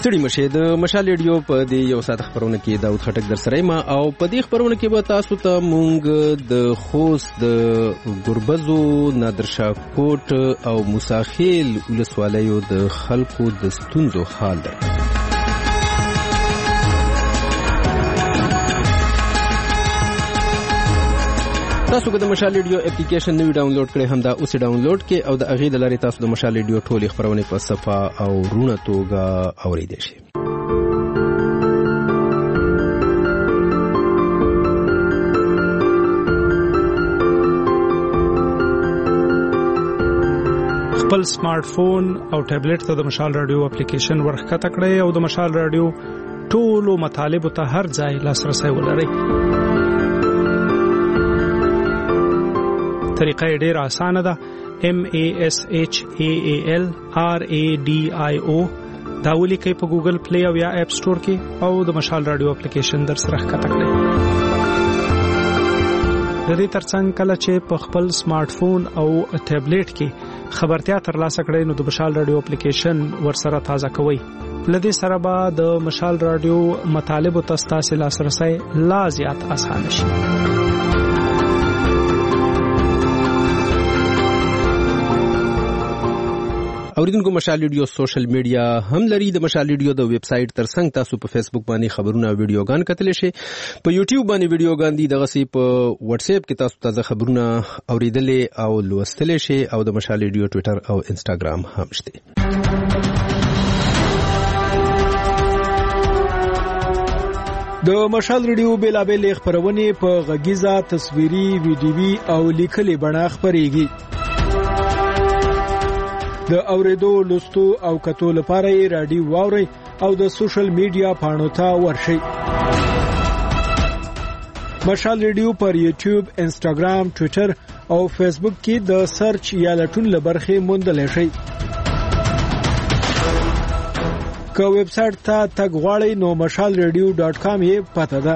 ستړي مشه د مشال ریډیو په دې یو ساعت خبرونه کې داود خټک در سره ما او په دې خبرونه کې به تاسو ته مونږ د خوست د ګربزو نادرشاه کوټ او موساخیل ولسوالیو د خلکو د ستونزو حال دی. تاسو که د مشال ریډیو اپلیکیشن نوی ډاونلوډ کړئ هم دا اوس ډاونلوډ کړئ او د هغې د لارې تاسو د مشال ریډیو ټولې خبرونې په صفه او رونه توګه اورېدی شئ. خپل سمارټ فون او ټابلیټ ته د مشال ریډیو اپلیکیشن ورښکته کړئ او د مشال ریډیو ټولو مطالبو ته هر ځای لاسرسی ولرئ. طریقه ډیر آسانه ده. MASHAALRADIO دا ولیکئ په ګوګل پلی او یا اپ سٹور کې او د مشال رادیو اپلیکیشن در سره ښکته کړئ. د دې ترڅنګ کله چې په خپل سمارټ فون او ټابلیټ کې خبرتیا ترلاسه کړئ نو د مشال رادیو اپلیکیشن ورسره تازه کوئ. لدې سره به د مشال رادیو مطالب او تاسو لاسرسي لا زیات آسان شي. اوریدونکو مشال ریډیو سوشل میډیا هم لري. د مشال ریډیو د ویب سټ ترڅنګ تاسو په فیسبوک باندې خبرونه او ویډیوګان کتلی شئ. په یوټیوب باندې ویډیوګان دي، دغه سي په واتس اپ کې تاسو تازه خبرونه اوریدلې او لوستلی شئ او د مشال ریډیو ټوئیټر او انستګرام هم شته. د مشال ریډیو بیلابېل خبرونه په غږیزه، تصویري، ویډیوي او لیکلي بڼه خبريږي. د اوریدو، لوستو او کتو لپاره یې رادیو واورئ او د سوشل میډیا پاڼو ته ورشئ. مشال ریډیو پر یوټیوب، انستګرام، ټوئیټر او فیسبوک کې د سرچ یا لټون لبرخې موندلی شئ. که ویب سټ ته تګ غواړئ نو mashalradio.com یې پته ده.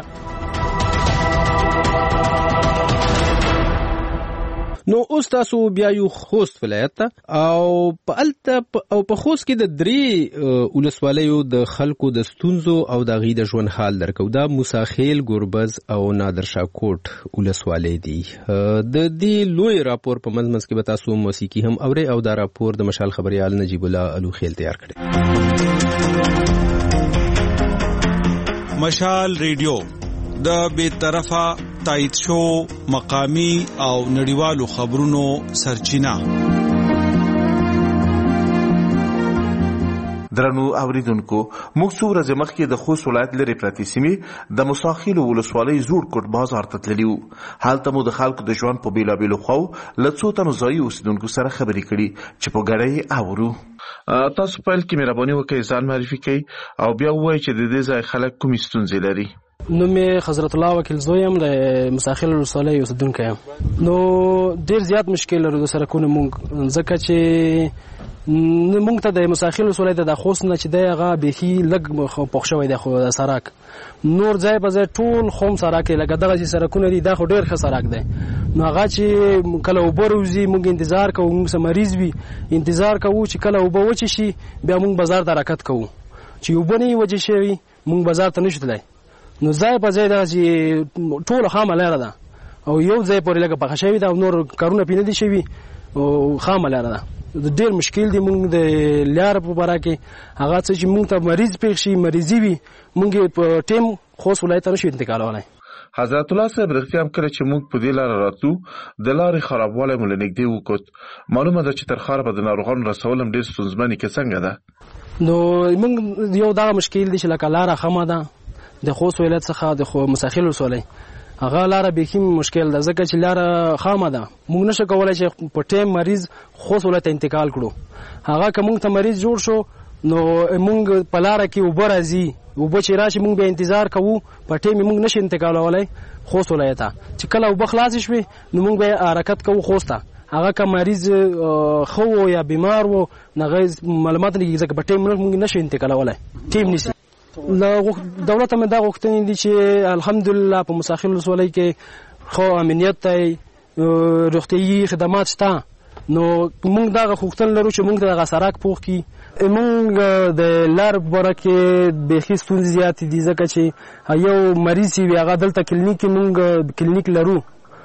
نو اوس تاسو بیا یو خوست ولایت ته او په خوست کې د درې ولسوالیو د خلکو د ستونزو او د غي د ژوند حال درکو. دا موساخیل، ګربز او نادرشاه کوټ ولسوالۍ دي. د دې لوی راپور په منځ کې به تاسو موسیقي هم اورئ او دا راپور د مشال خبريال نجیب الله الوخیل تیار کړی. مشال ریډیو د بے طرفه تایید شو مقامی او نړیوالو خبرونو سرچینه. درنو اوریدونکو، موږ څو ورځې مخکې د خوست ولایت لري پرتې سیمې د موساخیل ولسوالۍ زوړ کوټ بازار ته تللیو. هلته مو د خلکو د ژوند په بیلابېلو خو له څو تنو ځایي اوسیدونکو سره خبرې کړي چې په ګډه یې اورو. تاسو پیل کې مهرباني وکړئ ځان معرفي کړئ او بیا ووایئ چې د دې ځای خلک کومې ستونزې لري. نو می حضرت الله وکیل زویم د مساخیل ولسوالۍ اوسیدونکی یم. نو ډیر زیات مشکل لرو د سرکونو مونږ، ځکه چې مونږ ته د مساخیل ولسوالۍ د خوست نه چې دی هغه بیخي لږ پوښ شوی دی. خو د سرک نور ځای په ځای ټول خوم سرک لکه دغه سرکونه دي، دا خو ډیر ښه سرک دی. نو هغه چې کله اوبه روزي مونږ انتظار کوو، مونږ سره مریض وي انتظار کوو چې کله اوبه وچې شي بیا مونږ بازار ته حرکت کوو. چې اوبه نه وچې شوي مونږ بازار ته نشو تللی. نو ځای په ځای دا چې ټول خامه لاره ده او یو ځای پورې لکه پخه شوی ده او نور کارونه پې نه دي شوي او خامه لاره ده. ډېر مشکل دی مونږ د لارې په باره کې. هغه څه چې مونږ ته مریض پېښ شي، مریضي وي، مونږ په ټیم خوست ولایت ته نشو انتقالولی. حضرت الله صاحب رښتیا هم کله چې موږ په دې لاره راتلو د لارې خرابوالی مو له نږدې وکوت. معلومه ده چې تر ښاره به د ناروغانو رسول هم ډېر ستونزمنې کې څنګه ده؟ نو مونږ یو دغه مشکل دی چې لکه لاره خامه ده د خوست ولایت څخه د مساخیل ولسوالۍ، هغه لاره بیخي مشکل ده ځکه چې لاره خامه ده. موږ نشو کولی چې په ټیم مریض خوست ولایت ته انتقال کړو. هغه که موږ ته مریض جوړ شو نو موږ په لاره کې اوبه راځي، اوبه چې راشي موږ بیا انتظار کوو، په ټیم موږ نشو انتقالولی خوست ولایت ته. چې کله اوبه خلاصې شوې نو موږ بیا حرکت کوو خوست ته. هغه که مریض ښه و یا بیمار و هغه معلومات نه کېږي ځکه په ټیم موږ نشو انتقالولی، ټیم نیسي. دولت هم دا غوښتنې دي چې الحمدلله په مساخیل ولسوالۍ کې خو امنیت دی، روغتیایي خدمات شته. نو موږ دغه غوښتنه لرو چې موږ ته دغه سړک پوخ کړي موږ د لار باره کې بیخي ستونزې زیاتې دي ځکه چې یو مریض وي هغه دلته کلینیک کې موږ کلینیک لرو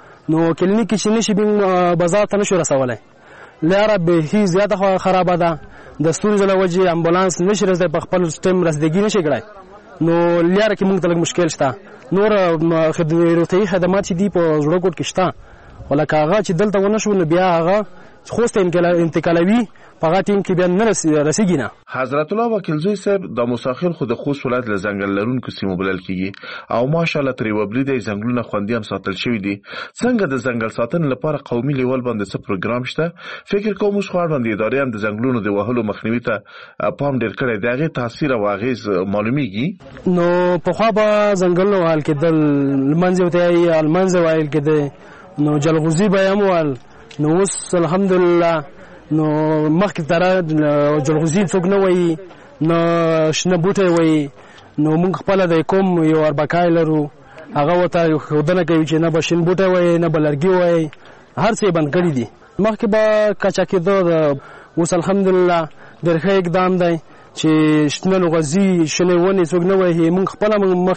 نو کلینیک کې چې نشي بازار ته نشو رسولی لاره بیخي زیاته خرابه ده د ستونزو له وجې امبولانس نشي رسېدی په خپل ټایم رسیدګي نشي کړی نو لاره کې موږ ته لږ مشکل شته نور روغتیایي خدمات چې دي په زړه کوټ کې شته خو لکه هغه چې دلته ونه شو نو بیا هغه خوست انتقالوي په هغه ټیم کې بیا نه رسیږي نه. حضرت الله وکیلزوی صاحب د موساخیل خو د خوست ولایت له ځنګل لرونکو سیمو بلل کیږي او ماشاءالله ترې وبلي دی ځنګلونه خوندي هم ساتل شوي دي. څنګه د ځنګل ساتنې لپاره قومي لیول باندې څه پروګرام شته؟ فکر کوم اوس خو اړوند ادارې هم د ځنګلونو د وهلو مخنیوي ته پام ډېر کړی دی، هغې تاثیر او اغېز معلومیږي؟ نو پخوا به ځنګلونه وهل کېدل، لمنځه ورته المنځه ویل کېده، نو جلغوزي به یې هم وهل. نو اوس الحمدلله نو مخکې طرح جلغوزي څوک نه وایي نه شنه بوټی وایي. نو موږ خپله د کوم یو اربکای لرو هغه ورته ښودنه کوي چې نه به شین بوټی وایي نه به لرګي وایي، هر څه یې بند کړي دي. مخکې به کچا کېده، اوس الحمدلله ډېر ښه اقدام دی چې شنه لغزي شنې ونې څوک نه وهي. موږ خپله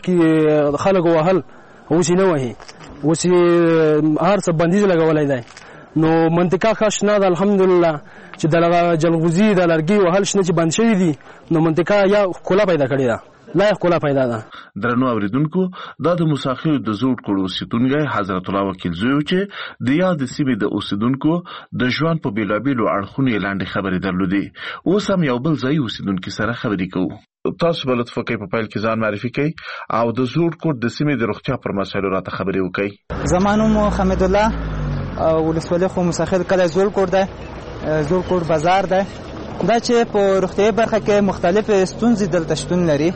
مخکې خلک وهل اوس یې نه وهي، اوس یې هر څه بندیز لګولی دی. نو منطقه ښه شنه ده الحمدلله چې د جلغوزي د لرګي وهل شنه چې بند شوي دي نو منطقه یا ښکلا پیدا کړې ده، لا یې ښکلا پیدا ده. درنو اوریدونکو، دا د موساخیل د زوړ کور اوسیدونکی حضرت الله وکیلزوی چې د یاد سیمې د اوسیدونکو د ژوند په بیلابیلو اړخونو یې لنډې خبرې درلودې. اوس هم یو بل ځایي اوسیدونکي سره خبرې کوو. تاسو به لطفا کوئ په پیل کې ځان معرفي کوئ او د زوړ کور د سیمې د روغتیا پر مسایلو راته خبرې وکړئ. زما نوم حمیدالله، ولسوالۍ خو موساخیل کلی زوړ کور دی، زوړ کور بازار دی. دا چې په روغتیایي برخه کې مختلفې ستونزې دلته شتون لري.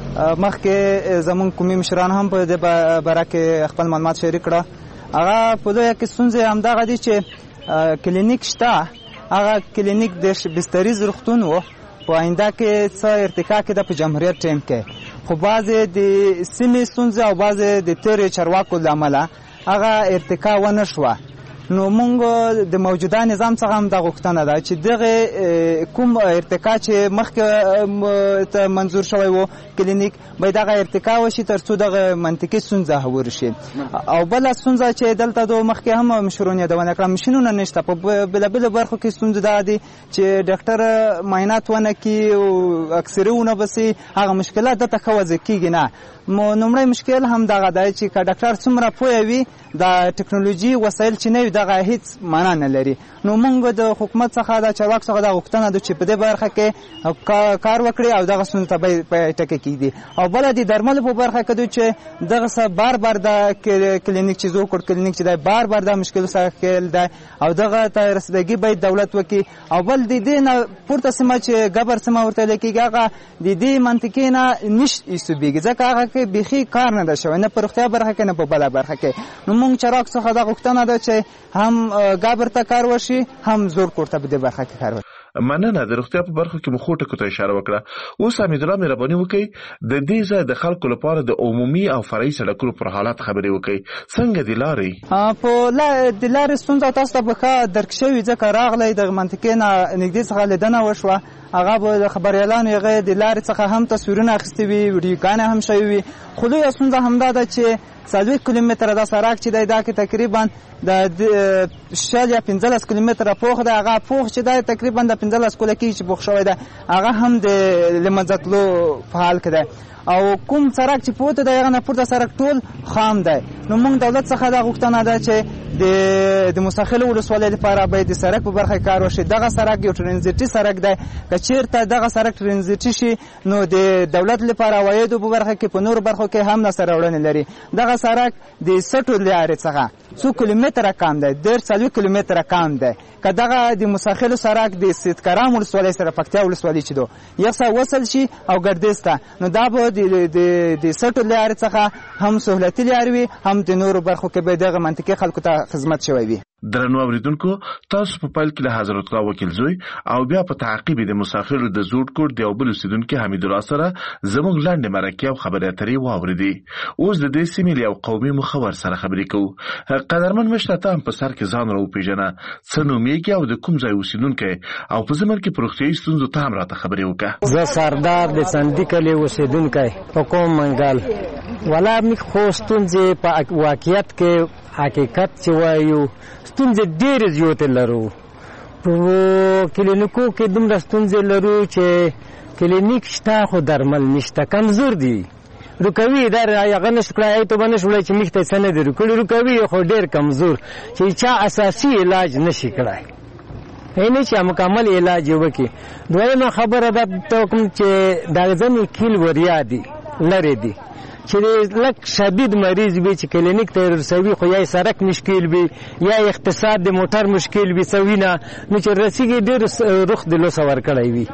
مخکې زمونږ قومي مشران هم په دې باره کې خپل معلومات شریک کړه. هغه په دې کې ستونزې همدغه دي چې کلینیک شته، هغه کلینیک د بستریز روغتون و په آینده کې څه ارتقا کېده په جمهوریت ټایم کې، خو بعضې د سیمې ستونزې او بعضې د تېرې چارواکو له امله هغه ارتقا ونه شوه. نو مونږ د موجوده نظام څخه هم دا غوښتنه ده چې دغه کوم ارتقا چې مخکې منظور شوی و کلینیک باید دغه ارتقا وشي تر څو دغه منطقي ستونزه هوار شي. او بله ستونزه چې دلته د مخکې هم مشرون یادونه کړه، ماشینونه نشته. په بېلابېلو برخو کې ستونزه دا دي چې ډاکټر معاینات ونه کړي او اکسرې ونه بسي، هغه مشکلات دلته ښه وضع کېږي نه. لومړی مشکل هم دغه دی چې که ډاکټر څومره پوه وي د ټکنالوژي وسایل چې نه وي دغه هیڅ معنا نه لري. نو موږ د حکومت څخه د چارواکو څخه دا غوښتنه ده چې په دې برخه کې کار وکړي او دغه ستونزو ته باید ټکي کېږدي. او بله د درملو په برخه کې ده چې دغه څه بار بار د کلینیک چې زوړ کور کلینیک چې دی بار بار د مشکل سره ښکېل دی او دغه ته رسیدګي باید دولت وکړي. او بل د دې نه پورته سیمه چې ګبر سیمه ورته ویل کېږي هغه د دې منطقې نه نشي ایستوبېږي ځکه هغه کې بیخي کار نه ده شوی، نه په روغتیا برخه کې نه په بله برخه کې. نو موږ چارواکو څخه دا غوښتنه ده چې هم ګابر ته کار وشي هم زوړ کور ته په دې برخه کې کار وشي. مننه. د روغتیا په برخه کې مو ښو ټکو ته اشاره وکړه. اوس حمیدالله مهرباني وکړئ د دې ځای د خلکو لپاره د عمومي او فرعي سړکونو پر حالات خبرې وکړئ. څنګه د لارې د لارې ستونزه تاسو ته به ښه درک شوي ځکه راغلی د منطقې نه نږدې څخه لیدنه وشوه. هغه به د خبریالانو هغه د لارې څخه هم تصویرونه اخیستې وي، ویډیوګانې هم شوي وي. خو لویه ستونزه همدا ده چې 40 کیلومتره دا سړک چې دی دا کې تقریبا د 60 یا 15 کیلومتره پوخ دی. هغه پوخ چې دی تقریبا د 15 کاله کېږي چې پوخ شوی دی، هغه هم د له منځه تلو په حال کې دی. او کوم سړک چې پورته دی هغه نه پورته سړک ټول خام دی. نو موږ دولت څخه دا غوښتنه ده چې د موساخیل ولسوالۍ لپاره باید د سړک په برخه کې کار وشي. دغه سړک یو ټرانزیټي سړک دی، که چېرته دغه سړک ټرانزیټي شي نو د دولت لپاره عوایدو په برخه کې په نورو برخو کې هم سره وړاندې لري. دغه سړک د سټو لارې څخه 100 کیلومتره کم دی، 40 کیلومتره کم دی. که دغه د موساخیلو سړک د سیدکرام ولسوالۍ سره پکتیا ولسوالۍ چې دو یو څه وصل شي او ګردیز ته، نو دا به د سټو لارې څخه هم سهولتي لارې وي هم د نورو برخو کې به دغه منطقې خلکو ته خدمت شوی وي. درنو اوریدونکو تاسو په پیل کې له حضرت الله وکیل زوی او بیا په تعقیب د مسافر د زوړ کوټ د یو بل اوسیدونکو حمید الله سره زموږ لاندې مرکه او خبرې اترې واوریدې. اوس د دې سیمې یو قومي مخور سره خبرې کوو. قدرمن مشرته هم په سر کې ځان راو پیژنه، څه نومېږي او د کوم ځای اوسیدونکی او په زمر کې پروختي ستونزو ته هم راته خبرې وکړه. زه سردار د سندي کلی اوسیدونکی په کوم منګل ولا می خو ستونزې په واقعیت کې حقیقت چې وایو ستونزې ډېرې زیاتې لرو. په کلینیکو کې دومره ستونزې لرو چې کلینیک شته خو درمل نشته، کمزور دي. رکوي در هغه نشو کړای ته باندې شولای چې میخته څنګه دی رکوي خو ډېر کمزور چې چا اساسي علاج نشي کړای. اینه چې مکمل علاج وکي. دویمه خبره ده ته کوم چې دا ځنې کیل وریا دي لري دي چې لک شدید مریض وي چې کلینیک ته رسوي خو یا سرک مشکل وي یا اقتصاد د موټر مشکل وي سوینه نو چې رسیږي ډېر رخ د لوس ور کړی وي.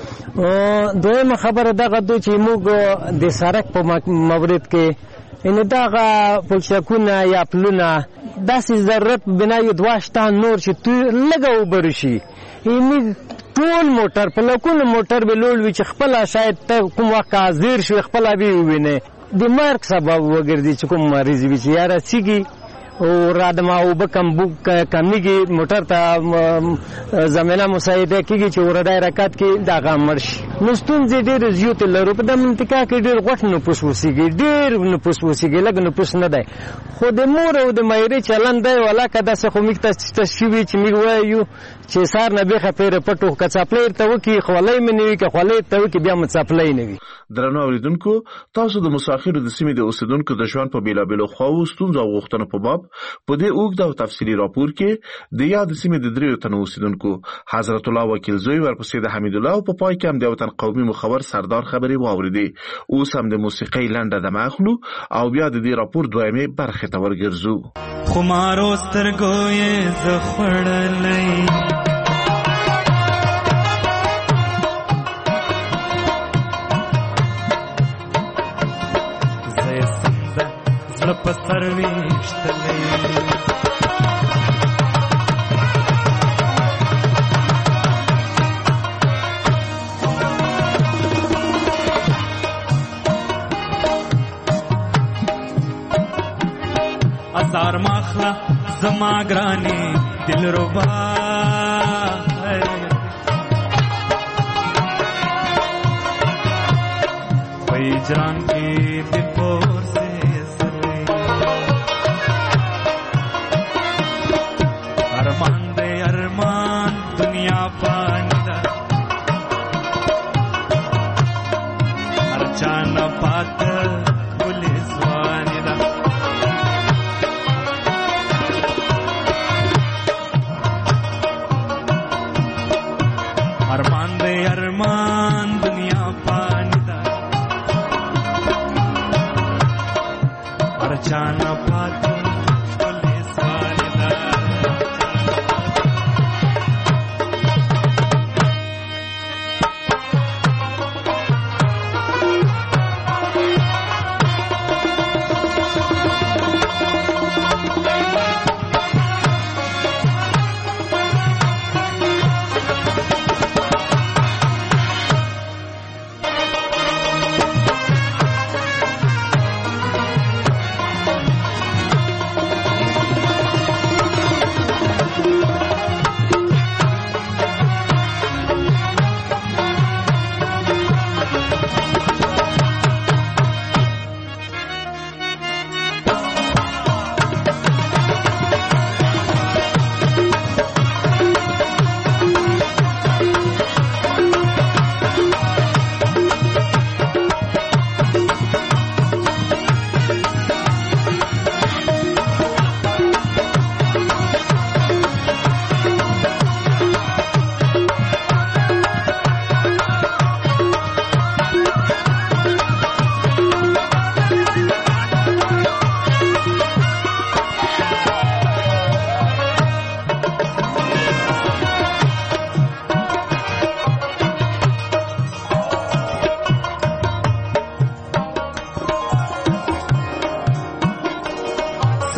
دویمه خبره دغه دو چې موږ د سرک په مورد کې ان دغه پلچکونه یا پلونه داسې ضرورت بنا یو دواشته نور چې تو لګو برشي این ټول موټر په لکونو موټر به لوړ وي چې خپل شاید ته کوم وخت حاضر شو خپل به ویني د مرګ سبب وګرځي چې کوم مریض وي چې یاره سیږي او رادما او بکم بوک کمیږي موټر ته زمينه مساعده کیږي چې ورډای رکعت کې دا غامرش نو ستونزې ډېر زیات لرو. په د منطقه کې ډېر غټ نه پوسوسيږي ډېر نه پوسوسيږي لګ نه پوس نه دی خو د مور او د مایره چلن دی ولا کدا څه خو میکته تشوي چې می وایو چې سار نه به خپره پټو کڅپلې ته وکی خولې منوي که خولې ته وکی بیا مڅپلې نه وي. درنو اوریدونکو تاسو د مسافرو د سیمې د اوسیدونکو د ژوند په بیلابېلو خواو ستونزو او غوښتنو په باب په دې اوږد او تفصیلي راپور کې د یاد سیمې د دریو تنو اوسیدونکو حضرت الله وکیل زوی ورپسې د حمید الله او په پای کې هم د وطن قومي مخور سردار خبرې واوریدې. اوس هم د موسیقۍ لنډه دمه اخلو او بیا د دې راپور دویمه برخه ته ورګرځو. خمارو سترګو یې زخړلې پسر ویشتلې ازار ماخلا زما ګرانی دلربا وای جان کې د پور ارمان دنیا پاندا ارچانا پات پولیس واندا ارمان دنیا پاندا ارچانا پات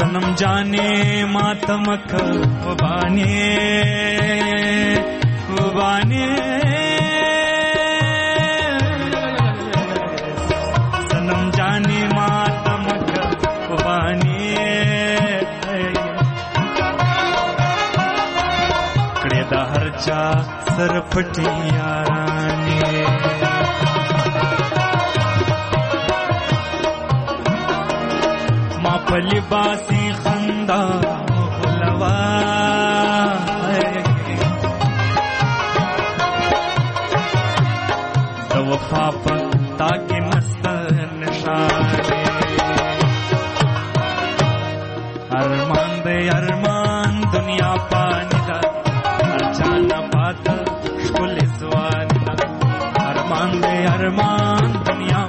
सनम जाने मातमक वबाने वबाने सनम जाने मातमक वबाने कड़े दा हर चा सर फटी याराने लिबासी खंदा मुगलवा वफा पर ताकि मस्त निशाने अरमान दुनिया पानिदा अचाना बात कुल स्वानिदा अरमान दुनिया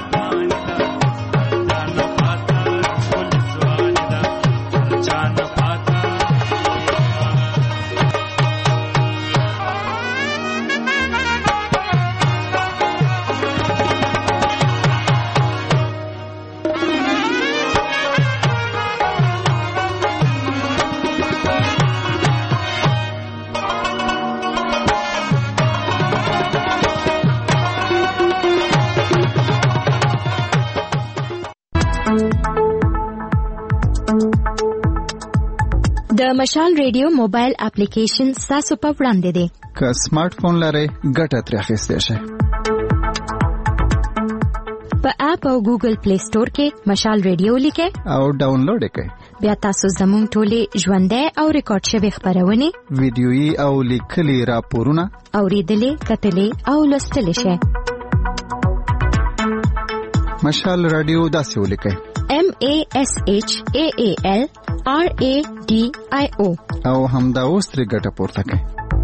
د مشال ریډیو موبایل اپلیکیشن تاسو په وړاندې دی. که سمارټ فون لرئ ګټه ترې اخیستی شئ. په اپ او ګوګل پلی سٹور کې مشال ریډیو لیکئ او ډاونلوډ یې کړئ. بیا تاسو زموږ ټولې ژوندۍ او ریکارډ شوي خپرونې ویډیويي او لیکلي راپورونه اورېدلې کتلې او لوستلی شئ. مشال رادیو داسې ولیکئ MASHAALRADIO او همدا اوس ترې ګټه پورته کړئ.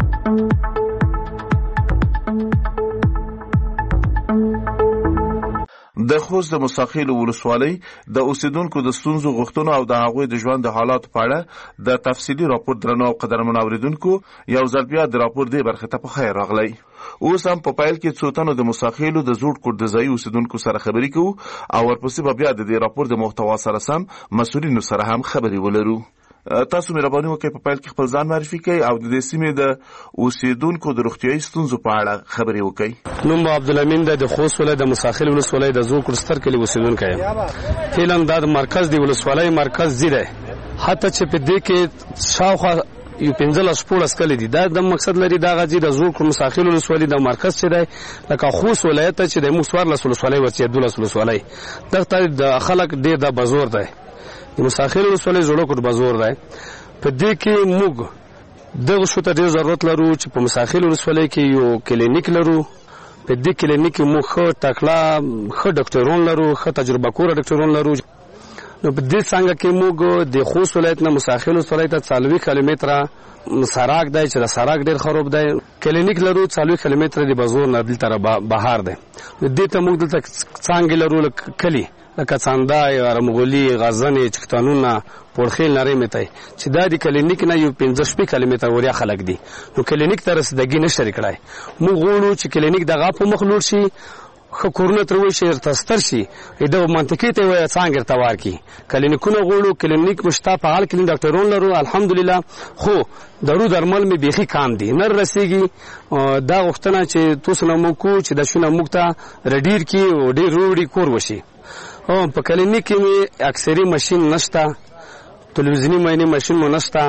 د خوست د مساخیل ولسوالۍ د اوسیدونکو د ستونزو غوښتنو او د هغوی د ژوند د حالات په اړه د تفصیلي راپور درنو او قدرمن اوریدونکو یو ځل بیا د راپور دی برخه ته په خیر راغلی. اوس هم په پایل کې څو تنو د مساخیلو د زوړ کوټ د ځای اوسیدونکو سره خبرې کوو او ورپسې به بیا د دې راپور د محتوا سره سم مسؤلینو سره هم خبرې ولرو. تاسو مهرباني وکړئ په پایل کې خپل ځان معرفي کړئ او د دې سیمې د اوسیدونکو د روغتیايي ستونزو په اړه خبرې وکړئ. نوم عبدالامین د خوست ولایت د مساخیل ولسوالۍ د زوړ کوټ ستر کلي اوسیدونکی یم. فعلا دا د مرکز د ولسوالۍ مرکز دی حتی چې په دې کې شاوخوا یو 15 کلی دي. دا د مقصد لري دا غځي د زوړ کوټ مساخیل ولسوالۍ د مرکز چې دی لکه خوست ولایت چې د موسوار ولسوالۍ وڅې 12 ولسوالۍ دغه د خلک ډېر د بازور دی. د مساخیل ولسوالۍ زوړ کوټ بازور دی. په دې کې موږ دغه شو ته ډېر ضرورت لرو چې په مساخیل ولسوالۍ کې یو کلینیک لرو. په دې کلینیک کې موږ ښه تکړه ښه ډاکټران لرو، ښه تجربه کور ډاکټران لرو. نو په دې څنګه کې موږ د خوست ولایت نه مساخیل ولسوالۍ ته 40 کیلومتره سراک دی چې د سراک ډېر خراب دی. کلینیک لرو 40 کیلومتره د بازور نه دلته بهر دی. دې ته موږ دلته څنګه لرو کلی لکه څاندای، ارمغولي، غزنې، چکتانونه، پورخیل نری متای چې دا د کلینیک نه یو 15 کیلومتر وریا خلک دي. نو کلینیک ته رسیدګي نشي کړای. موږ غواړو چې کلینیک دغه په مخ لور شي، خو کورونه تر وې شي تستر شي دا منطقي ته وای څنګه تاوار کی کلینیکونه غواړو. کلینیک مشتا په حال کلین ډاکټرون لرو الحمدلله، خو درو درمل می بيخي کام دي نه رسیږي. دا غوښتنه چې تاسو نو مو کو چې د شونه مخته رډیر کی او ډیر روړي کور وشي. په کلینیک کې اکثری ماشين نشتا، تلویزیونی ماینه ماشين مو نشتا.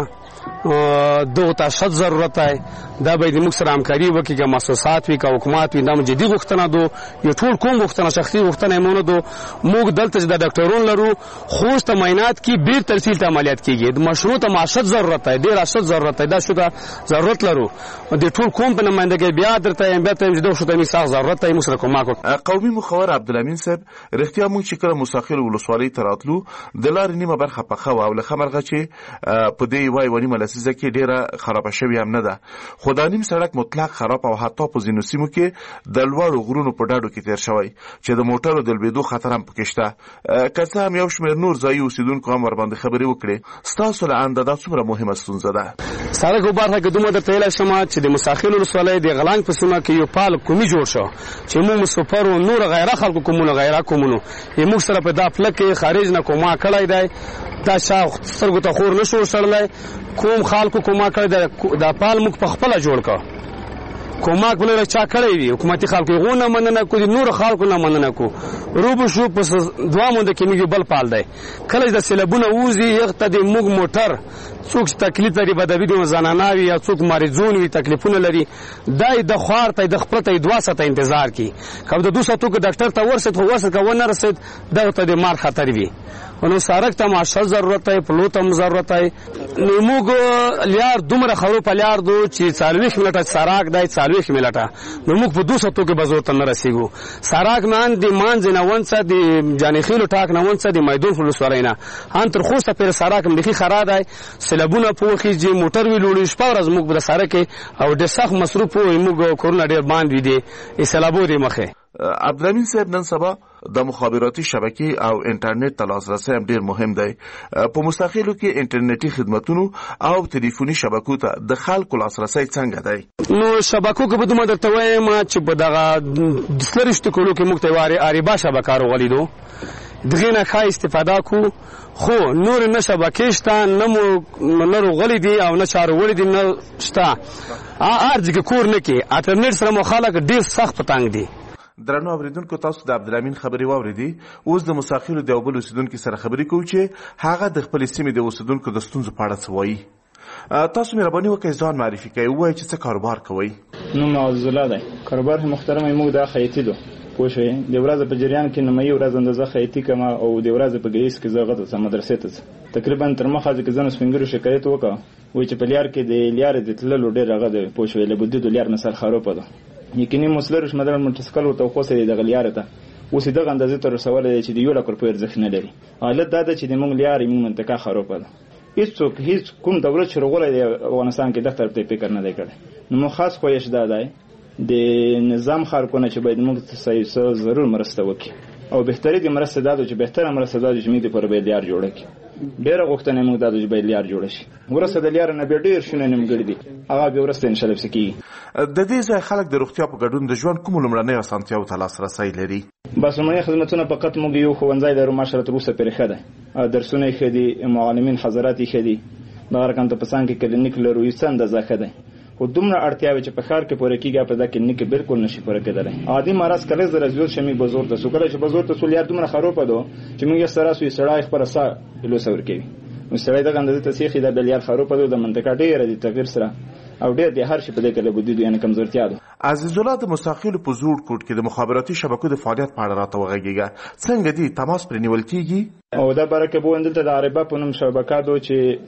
دغه ته شت ضرورت ہے. دا به د موږ سره همکاري وکړي که مؤسسات وي که حکومت وي. دا جدي غوښتنه دو یو ټول کوم غوښتنه شخصي غوښتنه مونږ دو. موږ دلته د ډاکټرون لرو، خوست معاینات کې بیر ترسیل ته عملیات کیږي. د مشروط معاشت ضرورت ہے، ډیر اشد ضرورت ہے. دا شو دا ضرورت لرو د ټول کوم په نمائندګۍ بیا درته بیا ته د شو ته می ساغ ضرورت ہے. موږ سره کومه قومي مخور عبدالامین صاحب رښتیا موږ چې کله مساخیل ولسوالۍ تراتلو د لارې نیمه برخه پخه او له خمرغه چې په دې وای ونی ملسیزه کې ډیره خراب شوی هم نه ده. خدای نیم سړک مطلق خراب او حتی په ځینو سیمو کې د لوړو غرونو په ډاډو کې تیر شوی چې د موټرو د لویدو خطر هم پکې شته. که څه هم یو شمېر نور ځایي اوسیدونکو هم ورباندې خبرې وکړې. ستاسو له انده دا څومره مهمه ستونزه ده؟ سړک په برخه کې دومره درته ویلی شم چې د مساخیل ولسوالۍ د غلانګ په سیمه کې یو فعال قومي جوړ شو چې موږ مسافر او نور غیره خلکو کومونو غیره کومونو موږ سره په دا پله کې خارج نه کومه کړی دی دا شا سترګو ته خور نشو سړلی کوم خلکو کومه کړی دی دا فعال موږ په خپله جوړ کړ کوماک بل چا کړی وي حکومتي خلکو غو نه مننه کو دي نور خلکو نه مننه کو روب شو پس دوا مونږ کې موږ بل پال دی کله د سیلابونه ووزي یغته د موږ موټر څوک تکلیف لري بدوي د زناناوي یا څوک مریضون وي تکلیفونه لري دای د خوار ته د خپل ته 2 ساعته انتظار کی کله د 2 ساعتو کې ډاکټر ته ورسېد کو نه رسید دغه ته د مار خطر وي نو سارک ته معاش ضرورت ہے پلوت هم ضرورت ہے نو موږ لیار دومره خرو په لیار دو چې 40 منټه ساراک دای 40 منټه نو موږ په 200 کې بزور ته نه رسیږو ساراک مان دی مان زناون څه دی جانې خېلو ټاک نه ون څه دی میدون فلسورینا ان تر خوسته پر ساراک ملي خرا دی سلبونه پوخي چې موټر وی لوړ شپه ورځ موږ بر سارک او د سخت مصروف موږ کورونا ډیر باندې دی سلابو دی مخه عبدالامین صاحب نن سبا د مخابراتي شبکې او انټرنیټ ته لاسرسی هم ډیر مهم دی په مستقیلو کې انټرنیټي خدماتونو او ټلیفوني شبکو ته د خلکو لاسرسی څنګه دی نو شبکو کې به دومره درته وایم چې په دغه د سلرشت کولو کې موږ ته واري اریبا شبکه راغلیدو دغه نه ښه استفاده کو خو نور نه شبکې شته نه راغلي دي او نه چارولي دي نه شته ارځ کې کور نه کې انټرنیټ سره مخالک ډیر سخت پتنګ دي درنو اوریدونکو تاسو د عبدالامین خبري واوریدي اوس د مساخیلو د یوبل اوسیدونکو سره خبري کوو چې هغه د خپل سیمې د اوسیدونکو د ستونزو په اړه څه وایي تاسو مهرباني وکړئ ځان معرفي کړئ وایي چې څه کاروبار کوئ نوم عزالله دی کاروبار محترم موږ د خیاطي دو پوه شئ د ورځې په جریان کې نیمایي ورځ اندازه خیاطي کوم او د ورځې په ګریس کې زه غته مدرسې ته تقریبا تر مخه چې زنه سپینګرو شکایت وکړ وایي چې په لیار کې د لیار د تللو ډېر هغه د پوه شئ له بده د لیار مثال خراب ده یقیني مسلرش مدار منتسکل او توخوسه د غلیارته اوس دغه اندازې تر رسول دی چې د یو لکر په ارزښت نه لري حالت دا ده چې د مونږ لیارې مونږ منطقه خراب ده هیڅ کوم دولت شروع دی افغانستان کې د طرف فکر نه دی کړی نو خاص خوښ ده دی د نظام خارکونه چې باید موږ صحیح ضرور مرسته وکړي او بهتري د مرسته ده چې بهتره مرسته ده چې موږ د پر به لیار جوړ کړي ډېر غوښتنه موږ د باید لیار جوړ شي ورسته د لیار نه به ډېر شونه نیمګړي دي هغه به ورسته ان شاء الله سکی د دې ځای خلک د روغتیا په ګډون د ژوند کوم لمړنۍ اسانتیاو ته لاسرسی لري بس لمړنۍ خدمتونه فقط موږ یو ښوونځی لرو ماشره تر اوسه پرې ښه ده درسونه یې ښه دي معلمین حضرات یې ښه دي دغه رقم ته په څنګ کې کلینیک لرو یې څه اندازه ښه دی خو دومره اړتیاوې چې په ښار کې پوره کېږي په دا کلینیک کې بالکل نشي پوره کېدلی عادي مرض کله زره زیات شمي بزور ته سو کله چې بزور ته سو لیار دومره خرابه ده چې موږ یې سره سوی سړی خبره سا کیلو سور کوي نو سړی دغه اندازې ته سیخي د بلیار خرابه ده د منطقه ډېره د تغیر سره او ډېر د هر شي په دې کې له بودی یعنی کمزورتیا ده عزیز الله د مستقیل په زوړ کوټ کې د مخابراتي شبکو د فعالیت په اړه راته وغږیږي څنګه دي تماس پرې نیول کیږي او دا برکه بوندل ته د عربه په نوم شبکه ده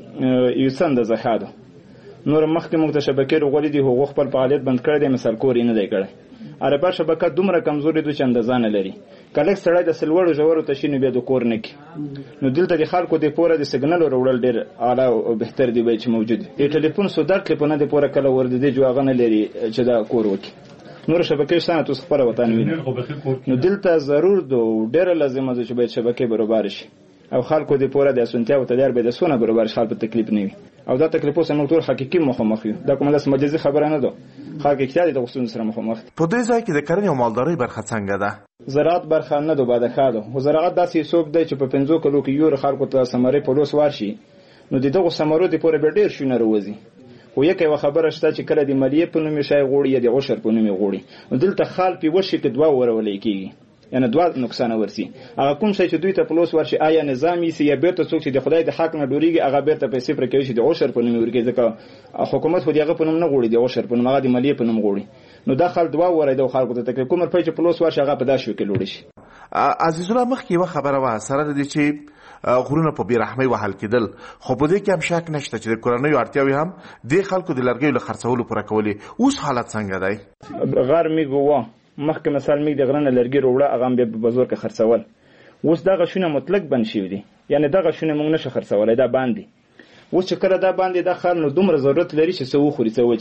چې یو څنګه زخاده نور مخکې موږ د شبکې رغولې دي هغه خپل فعالیت بند کړی دی مثال کورې نه دی کړی عربه شبکه دومره کمزوري ده چې اندازه نه لري کله سړی د سلوړو ژورو تشینو بیا د کور نه کی نو دلته د خلکو د پوره د سیګنال وروړل ډیر اعلی او بهتر دی چې موجود دی ټلیفون سودار ټلیفون د پوره کله ورده دی جوغه نه لري چې دا کور وکي نور شبکې شانه تاسو خبره وطن ویني نو دلته ضرور دو ډیر لازمه ده چې باید شبکې برابر شي او خلکو د پوره د اسونتیا او تدار به د سونه برابر شي په تکلیف نه وي او دا تکلیفو سره موږ ټول حقيقي مخامخ یو دا کومه د مجازي خبره نه ده حقیقت د غوښتنې سره مخامخ په دې ځای کې د کرنې او مالدارۍ برخه څنګه ده زراعت برخه نه ده باید ښه ده خو زراعت داسې څوک دی چې په 50 کلو کې یو خلکو ته ثمرې په لوس ورشي نو دغه ثمرو د پوره به ډیر شونه روزي خو یو خبره شته چې کله د مالیه په نوم شای غوړي یا د عشر په نوم غوړي دلته خال په وشي کې دوا ورولې کیږي یعنی دوا نقصان ورسي هغه کوم شي چې دوی ته پلوس ورشي آیا نظامی سی یا بیرته څوک چې د خدای د حق نه ډوریږي هغه بیرته پیسې پر کوي چې د عشر په نوم ورګي ځکه حکومت خو دغه په نوم نه غوړي د عشر په نوم هغه د مالیه په نوم غوړي نو داخل دوا ورای د خلکو ته تکلیف کومر په چې پلوس ورشي هغه په داسې کې لوړي شي عزیز الله مخکې یو خبره وه سره د دې چې غرونه په بیرحمۍ وهل کېدل خو په دې کې هم شک نشته چې د کورنیو اړتیاوې هم د خلکو د لرګیو له خرڅولو پوره کولې اوس حالت څنګه دی غر میګو مخکې مثال میګ د غرنه لرګي وروړه هغه به بازار کې خرڅول اوس دا غشونه مطلق بند شوی دي یعنی دا غشونه موږ نشه خرڅولای دا باندې اوس چې کله دا باندې د خر نو دومره ضرورت لري چې سو خوري څه وچکی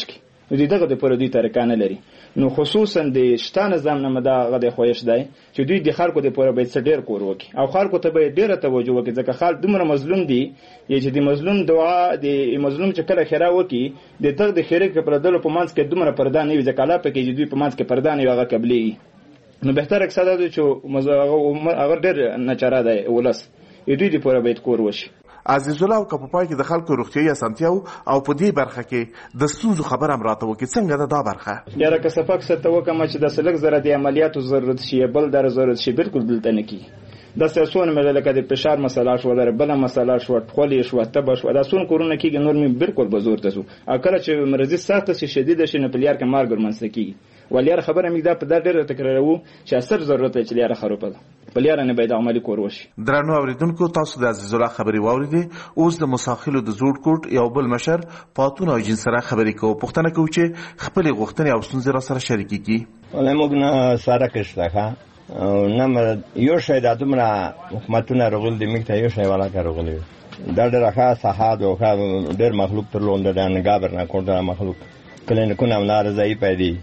نو دغه د پر دوی طریقه نه لري. نو خصوصا د شته نظام نه مدا غد خوښ دی چې دوی د خلکو د پر به ډیر کور وکي او خلکو ته به ډیره توجه وکي ځکه خلک دومره مظلوم دي چې د مظلوم دعا د مظلوم چې کله خیره وکي د تر د خیره کې پر دلو په منځ کې دومره پرده نه وي ځکه لا پکې چې دوی په منځ کې پرده نه هغه قبلي. نو بهتر اکثر ده چې هغه ډیر نچاره دی ولس دوی د پر به کور وشي. عزیز الله او کپپای کې د خلکو روغتیايي اسانتیاو او په دې برخه کې د ستونزو خبر هم راته وکړي څنګه ده دا برخه. یاره که صفک ست وکم چې د سلک زره د عملیاتو ضرورت شي بل در ضرورت شي بالکل دلته نه کی. د سیاسون مله لکه د فشار مسله شو در بل مسله شو ټولې شو تب شو د سون کورونه کېږي نور می بالکل بزور تاسو اکل چې مرضی سخت شي شدید شي نه پلیار کې مارګ ورمنځ کېږي. ولیار خبره می دا په ډېر تکرارو چې اثر ضرورت چې لیاره خروپه پلیار نه باید عملی کور وشي. درنو اوریدونکو تاسو د عزیز الله خبري واوریدې. اوس د مساخلو د زوړ کوټ یو بل مشر پاتون او جن سره خبرې کوو پښتنه کوي چې خپل غوښتنې او ستونزې را سره شریکې کی. ولې موږ نه سره کښته نه یو شی د دومره حکومتونه رغول دي میکته یو شی والا کارغلی دا ډېر ښه صحاد او ډېر مخلوق تر لوند د نګابر نه کوټه مخلوق کله نه نار ځای پیدا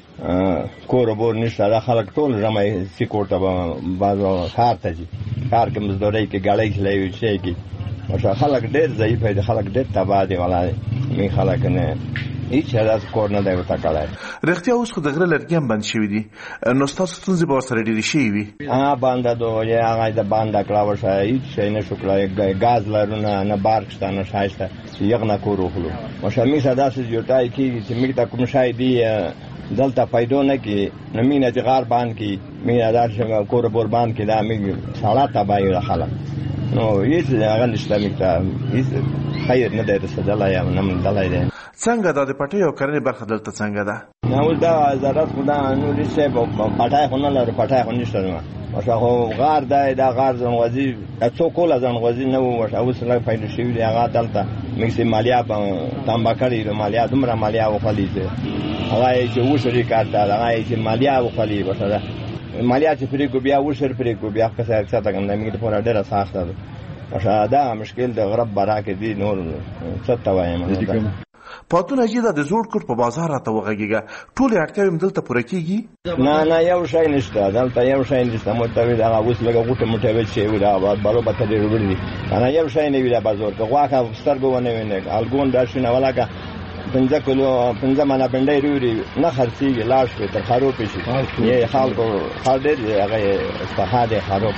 کور بور نشته دا خلک ټول رمای سیکورته بازو خار ته دي کار کې مزدوري کې غاړي خلای شي کې مشه خلک ډېر ضعیف دي خلک ډېر تباہ دي ولا می خلک نه هیڅ هدف کور نه دی وتا کړای. رښتیا اوس خو د غره لرګي هم بند شوي دي نو ستاسو ستونزې به ورسره ډېرې شوي وي. باندې دو یا هغه د باندې کړاوه شي هیڅ شی نه شو کړای غاز لرونه نه بارک شته نه شایسته یغ نه کور وخلو مشه می صدا سې جوړای کی چې می تا کوم شای دی دلته پیدا نه کی نمینه چې غار باندې کی مینه دار څنګه کور بور باندې کی دا می ساړه تبای خلک نو هیڅ هغه نشته میکته هیڅ خیر نه دی رسېدلی یا نه دلای دی. څنګه دا د پټۍ او کرنې برخه دلته څنګه ده؟ نو دا ضرورت خو دا نو لسه پټای خو نه لري پټای خو نشته نو مشه خو غار دی دا غار ځنغوزي څو کوله ځنغوزي نه و مشه اوس لا پیدا شوی دی هغه دلته میکسي مالیا تانبا کړی مالیا دومره مالیا وخلی دی هغه چې وشري کارته هغه چې مالیا وخلی وسره مالیا چې پرې کو بیا وشر پرې کو بیا که څه څه څنګه میګ په ډېر سخته ده مشه دا مشکل د غرب براکه دی نور څه توایم. پاتون اجیدا د زوړ کوټ په بازار راته وغږیږي ټول اړتیاوې دلته پوره کیږي؟ نه یو شی نشته دلته یو شی نشته متوي دا اوس لګه غوټه متوي چې ودا بارو بته دی وړي نه یو شی نه ویلا بازار که غواخه سترګو ونه ویني الګون داشنه ولاګه 15 کیلو 15 منه بنډای وروړي نه خرڅيږي لاش په تر خروپ شي یې خلکو خاطر هغه استفاده خروپ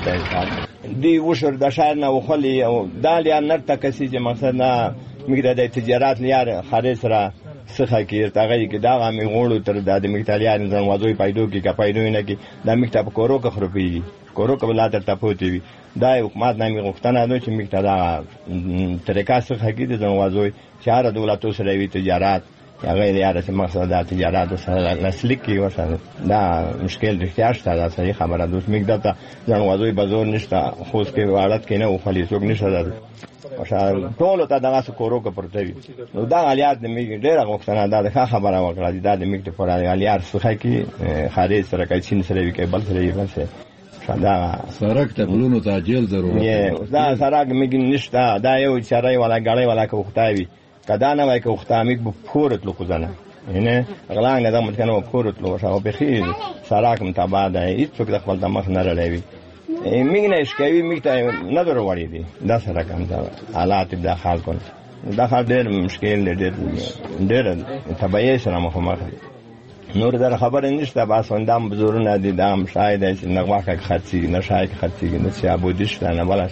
دی وشر د شهر نه وخلی او دالیا نرته کسي چې مقصد نه میګه د تجارت لیار خارج سره څخه کې تاغې کې دا می غوړو تر د میګتالیان ځن وځوي پایدو کې کا پایدو نه کې د میګتاب کورو کې خروپي کورو کې بلاتر تپوتی وي دا حکومت نه میغختنه نو چې میګتا دا طریقه څخه کې د ځن وځوي چاره دولتو سره وی تجارت هغه لیار چې مقصد د تجارت سره نسل کې وسه دا مشکل احتیاج ته دا صحیح خبره دوس میګدا ته ځن وځوي بازار نشته خو اس کې حالت کې نه وخلی څوک نشته مشال ټول ته دغه کورو کې پرته وي نو دا الیات د میګ ډیره غوښتنه ده خبره وکړه دا د میګ ته پر الیات څخه کې خارج سره کې چین سره وی کې بل سره یې بس دا سرک ته بلونو ته جیل ضرورت دا سرک میګ نشته دا یو چرای ولا غړی ولا کو وختاوي کدا نه وای کو وختامیګ په فورت لو کوزنه نه غلان نه د متکنه په فورت لو شاو به خیر سرک متابع ده هیڅ څوک د خپل دماغ نه لړوي میګ نه شکوي میګ ته نه درو وړي دي دا سره کوم دا حالات د خلکو دا ډېر مشکل ډېر تبعیه سره مخامخ نور در خبر نشته بس وندم بزرونه دي دام شاید چې نغواکه خاطی نه شاید خاطی نه چې ابودیش نه ولا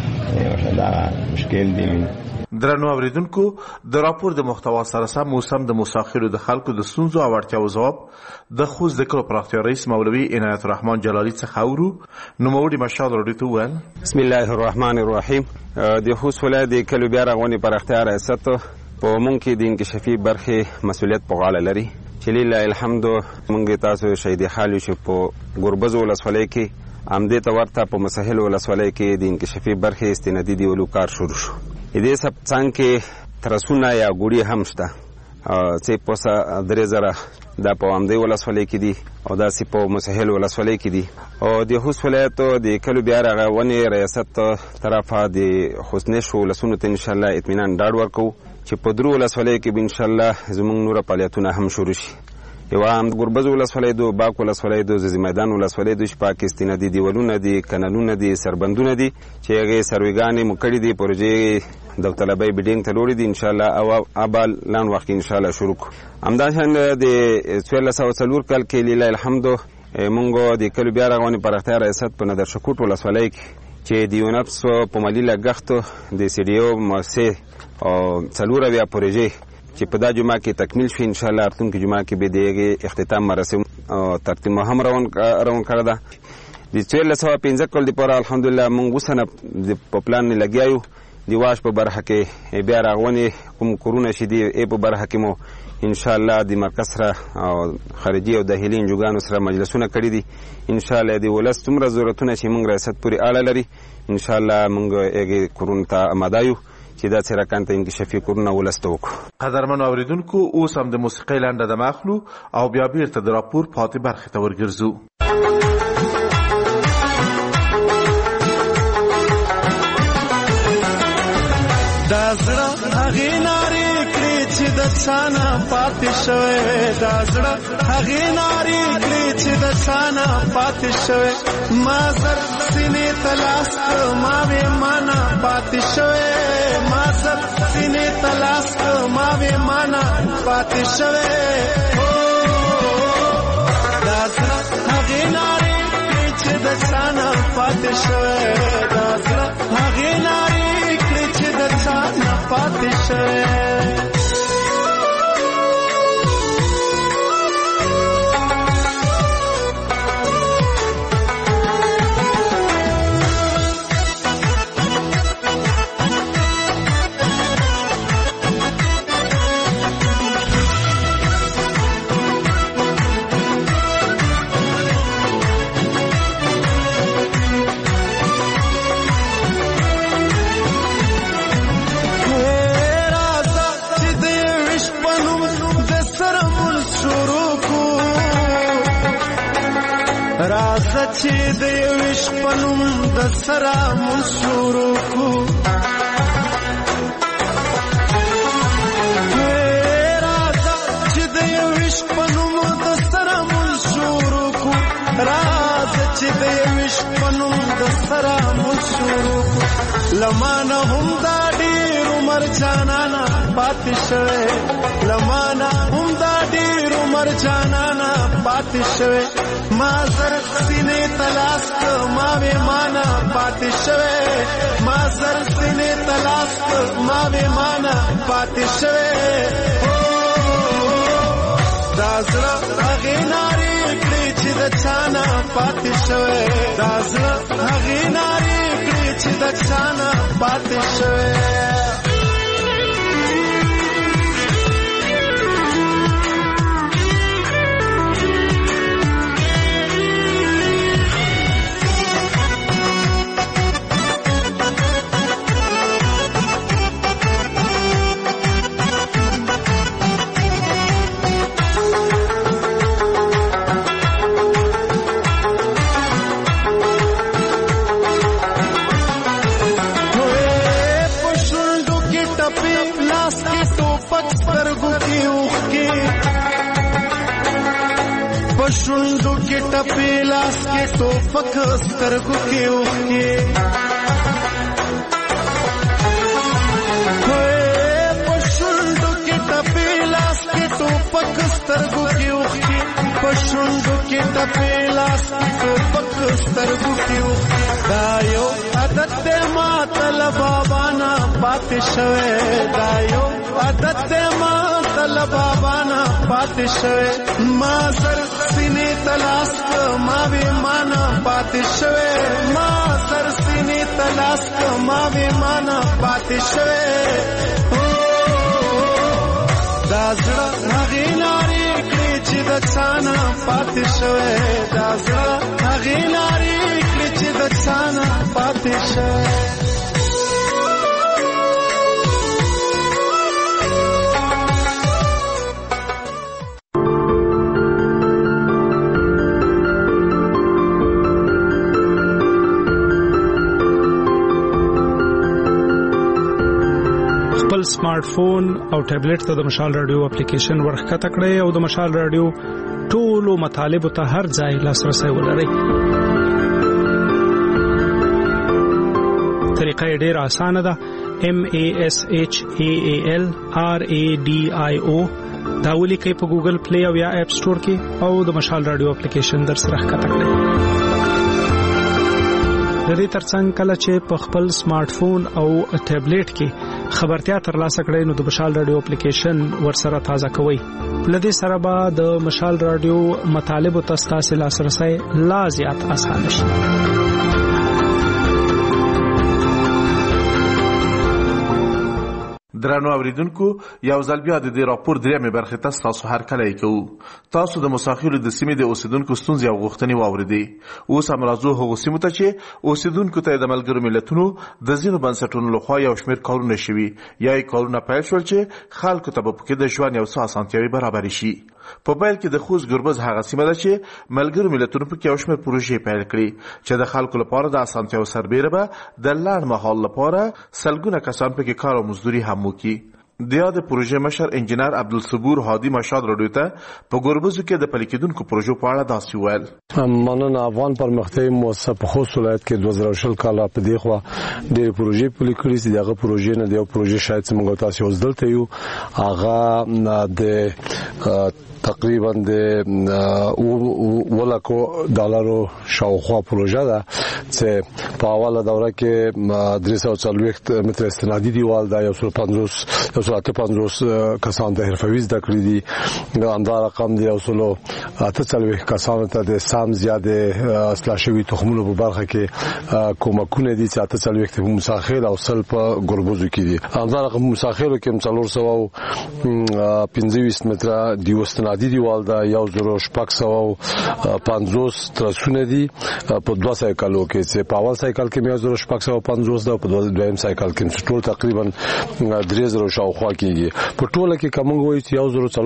دا مشکل دی. درنو اوریدونکو د راپور د محتوا سره سم موسم د مساخرو د خلکو د سنځو او اړتیاو ځواب د خو ذکر پراختیا رئیس مولوی عنایت الرحمن جلالی څخه اورو نو موري مشال ورته ول. بسم الله الرحمن الرحیم. د خوست ولایت د کلو بیا راغونی پراختیا ریاست په مونږ کې د انکشافي برخه مسولیت په غاړه لري چې لله الحمد مونږ تاسو شهید خالو چې په ګوربز ولسوالۍ کې امدې ته ورته په مسهل ولسوالۍ کې د انکشافي برخه استنادي دی ولو کار شروع شو. دې سب څنګه ترسونه یا ګوړي هم شته چې پوسه 3000 دا په امدی ولسوالۍ کې دي او دا سی په مسهل ولسوالۍ کې دي او د خوست ولایت د کلو بیا رغونې ریاست طرفه د حسنش ولسونو ته ان شاء الله اطمینان ډاډ ورکو چې په درو ولسوالۍ کې ان شاء الله زموږ نور فعالیتونه هم شروع شي. یو هم ګربز ولسوالۍ دو باک ولسوالۍ دو زی میدان ولسوالۍ دو پاکستان دي دیولونه دي کانالونه دي سربندونه دي چې هغه سرویګانې مکړې دي پروژې د طلبای بیډینګ ته لوري دي ان شاء الله او ابل لان وخت ان شاء الله شروع همداشان د 1404 کال کې لله الحمد مونږ د کلو بیا رغونې پر اختیار ریاست په نظر شکوټ ولسوالۍ کې چې د یونپس په مالی لګښت د سی ډي او مؤسسه او څلور بیا پروژې چې په دا جمعه کې تکمیل شي ان شاء الله راتلونکي جمعه کې به دغه اختتام مراسم او ترتیب هم روان کړه ده د 1415 کال لپاره الحمدلله موږ وسنه په پلان لګیایو دی واش په برخه کې بیا راغونی کوم کورونه شې دی په برخه کې مو ان شاء الله د مرکز سره او خارجي او داخلي انجوګانو سره مجلسونه کړی دي ان شاء الله دی ولست تمره ضرورتونه چې موږ ریاست پوری اړه لري ان شاء الله موږ هغه کورونه ته آماده یو چې دا سره کانته انکشافي کورونه ولستو کو. قدرمن اوریدونکو اوس هم د موسیقۍ لنډه د مخلو او بیا بیرته د راپور پاتې برخه ته ورګرځو. دا زړه هغې نارې کړې چې د چانه پاتې شوی دا زړه هغې نارې کړې چې د چانه پاتې شوی ما زر سینې ته لاس ما وې مانا پاتې شوی ما زر سینې ته لاس ما وې مانا پاتې شوی دا زړه هغې نارې کړې چې د چانه پاتې شوی دا زړه هغې نارې چانا پاتې شوی راځه چې د یو عشق په نوم د سره مونږ شروع کړو راځه چې د یو عشق په نوم د سره مونږ شروع کړو راځه چې د یو عشق په نوم د سره مونږ شروع کړو لمانه هم دا ډېر عمر جانانه پاتې شوی لمانه هم دا ډېر عمر جانانه پاتې شوی ما زر سینې تلاس ما وې مانا پاتې شوی ما زر سینې تلاس ما وې مانا پاتې شوی دا زړه هغې نارې کړې چې د چانه پاتې شوی دا زړه هغې نارې کړې چې د چانه پاتې شوی پښوندو کې ټپې لاس کې ټوپک سترګو کې اوښکې پښوندو کې ټپې لاس کې ټوپک سترګو کې اوښکې پښوندو کې ټپې لاس کې ټوپک سترګو کې اوښکې دا یو عادت دی ما تل بابا نه پاتې شوی دا یو عادت دی ما تل بابا نه پاتې شوی ما سر سینې تلاس ما وې مانا پاتې شوی ما سر سینې تلاس ما وې مانا پاتې شوی دا زړه هغې نارې کړې چې د چانه پاتې شوی دا زړه هغې نارې کړې چې د چانه پاتې شوی خپل سمارټ فون او ټابلیټ ته د مشال رادیو اپلیکیشن ورخکته کړئ او د مشال رادیو ټولو مطالبه ته هر ځای لاسرسي ولرئ. طریقه ډیره اسانه ده. MASHAALRADIO دا ولیکئ په ګوګل پلی او یا اپ سٹور کې او د مشال رادیو اپلیکیشن در سره ښکته کړئ. د دې ترڅنګ کله چې په خپل سمارټ فون او ټابلیټ کې خبرتیا ترلاسه کړئ نو د مشال رادیو اپلیکیشن ورسره تازه کوئ. لدې سره به د مشال رادیو مطالبه تاسو لاسرسي لا زیات آسان شي. درنو اوریدونکو یو ځل بیا د دې راپور درېمه برخه تاسو هر کله کوو. تاسو د مسافرو د سیمې د اوسیدونکو ستونزې او غوښتنې واوریدئ. اوس هم راځو هغو سیمو ته چې اوسیدونکو ته د ملګرو ملتونو د ځینو بنسټونو لخوا یو شمېر کارونه شوي یا یې کارونه پیل شول چې خلکو ته به پکې د ژوند یو څه اسانتیاوې برابرې شي. په پیل کې د خوست ګربز هغه سیمه ده چې ملګرو ملتونو پکې یو شمېر پروژې پیل کړي چې د خلکو لپاره د اسانتیاو سربېره به د لنډ مهال لپاره سلګونه کسان پکې کار او مزدوري هم وکړي. د یاد پروژې مشر انجینر عبدالصبور هادي مشال رادیو ته په ګربزو کې د پلي کېدونکو پروژو په اړه داسې وویل. مننه. افغان پرمختیایي مؤسسه په خوست ولایت کې 2020 کال په دې خوا ډېرې پروژې پلي کړې چې دغه پروژې نه د یو پروژې شاید چې موږ تاسو اوس دلته یو هغه د تقریبا د $1,00,000 شاوخوا پروژه ده چې په اوله دوره کې 340 متر استنادي دیوال ده، 150 کسان ته حرفوي زده کړې دي. همدا رقم دی 148 کسانو ته د سام زیاده اصلاح شوي تخمونو په برخه کې کومکونه دي چې 48 په مساخیل او سل په ګربوزو کې دي. همدا رقم مساخیلو کې 425 متر دیو استنادي دیوال ده، 1650 ترسونه دي په 2 سایکلو کې چې په اول سایکل کې 1650 ده او په دویم سایکل کې ټول تقریبا 3000 شاوخوا کېږي. په ټوله کې کوم وایي چې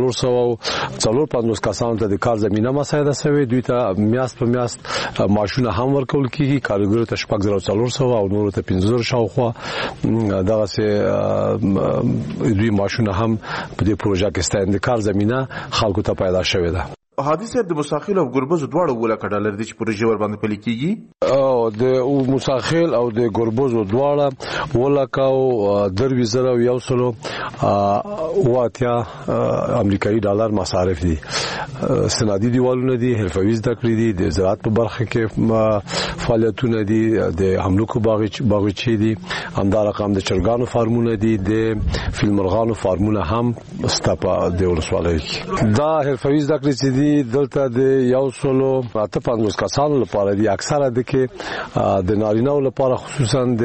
1450 کسانو ته د کار زمينه مساعده شوی. دوی ته میاشت په میاشت معاشونه هم ورکول کېږي. کارګرو ته 1400 او نورو ته 15000 شاوخوا دغه سه دوی معاشونه هم په دې پروژه کې ستاند کار زمينه خلکو ته پیدا شوې ده. حادثه د مساخیل او ګربز دواړو $1,00,000 د پروژې ور باندې پلي کیږي. او د مساخیل او د ګربز دواړه $1,100 امریکایي ډالر مصارف دي. سنادي دیوالونه دي، حرفوي زده کړې دي، د زراعت په برخه کې فعالیتونه دي، د حملوکو باغچې دي، همدا رقم د چرګانو فارمونه دي، د فیلمرغانو فارمونه هم ستاپا د ولسوالۍ کې. دا حرفوي زده کړې چې دي دلته د 150 کسانو لپاره دي. اکثره د کې د نارینه‌و لپاره خصوصا د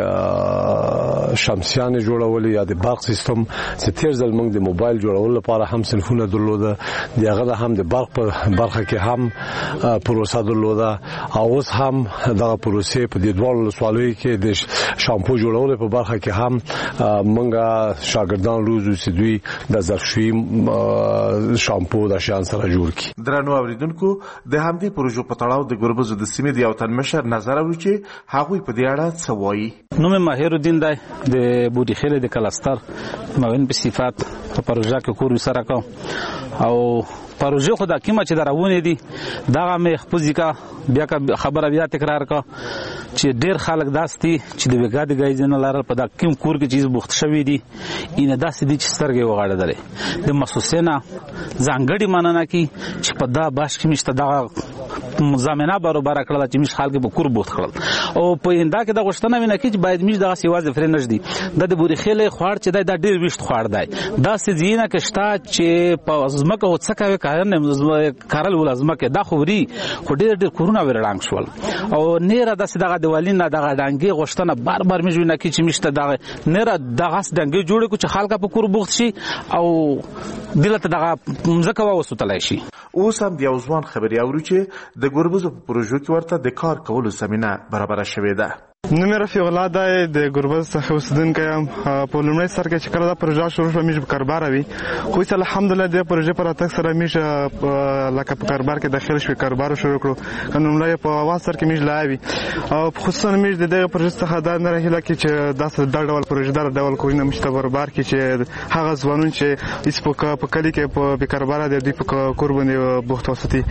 شمسیان جوړول یا د برق سیستم چې تیر ځل موږ د موبایل جوړول لپاره هم سلفونه درلوده، دغه هم د برق په برخه کې هم پروسه درلوده. او اوس هم دغه پروسه په دې ډول ولسوالیو کې د شامپو جوړول په برخه کې هم موږ شاګردان روزو چې دوی د ظرفشویی شامپو د شان سره جوړ کی. درنو اوریدونکو د همدې پروژو په تړاو د ګربزو د سیمې د یو تن مشر نظر اوري چې هغه په دې اړه څه وایي. نوم ماهر الدین دی د بودی خیره د کلستر معاون په صفات په پروژه کې کور سره کو او پروژه خو د کیمه چې دراونه دي دغه مې خپوزي کا بیا خبره بیا تکرار کا چې ډیر خلک داستي چې د وګادي غایزنه لاره په د کیم کور کې چیز بوخت شوی دي ان داسې دي چې سترګې وغاړه درې د محسوسینا ځانګړي ماننه کی چې په دا باش کې مشته دغه مزامنه برابر کړل چې مش خلک به کور بوت کړل او په انده کې د غشتنه وینه کې چې باید مش دغه سیواز فرنج دي د بوري خېلې خوړ چې د ډیر وشت خوړ دی دا سزینه کې شتا چې په ازمکه او څکه کارن کارل ولازمکه دا خوري خو ډیر کورونه ورلانګ شول او نيره دغه دیوالینه دغه ډنګي غشتنه بار بار مش وینه کې چې مشته دغه نيره دغه ډنګي جوړ کو چې خلک په کور بوخت شي او دلته دغه مزکه وسوتلای شي. اوس هم د یو ځوان خبري اورو چې د ګربزو په پروژو کې ورته د کار کولو زمينه برابر شوې ده. نوم رفیع الله دی د ګربز څخه اوسیدونکی یم. په لومړي سر کې چې کله دا پروژه شروع شوه موږ په کاربار وي، خو اوس الحمدلله د پروژې په راتګ سره موږ لکه په کاربار کې داخل شوو، کاربار شروع کړو. لومړی په اول سر کې موږ لا وي او خصوصا موږ د دغه پروژې څخه دا نه هیله کې چې دا ډول پروژه دا ډول کوینه مشته کاربار کې چې هغه ځوانون چې هیڅ په کلی کې په کاربار د دوی په کور باندې بوخت وساتي.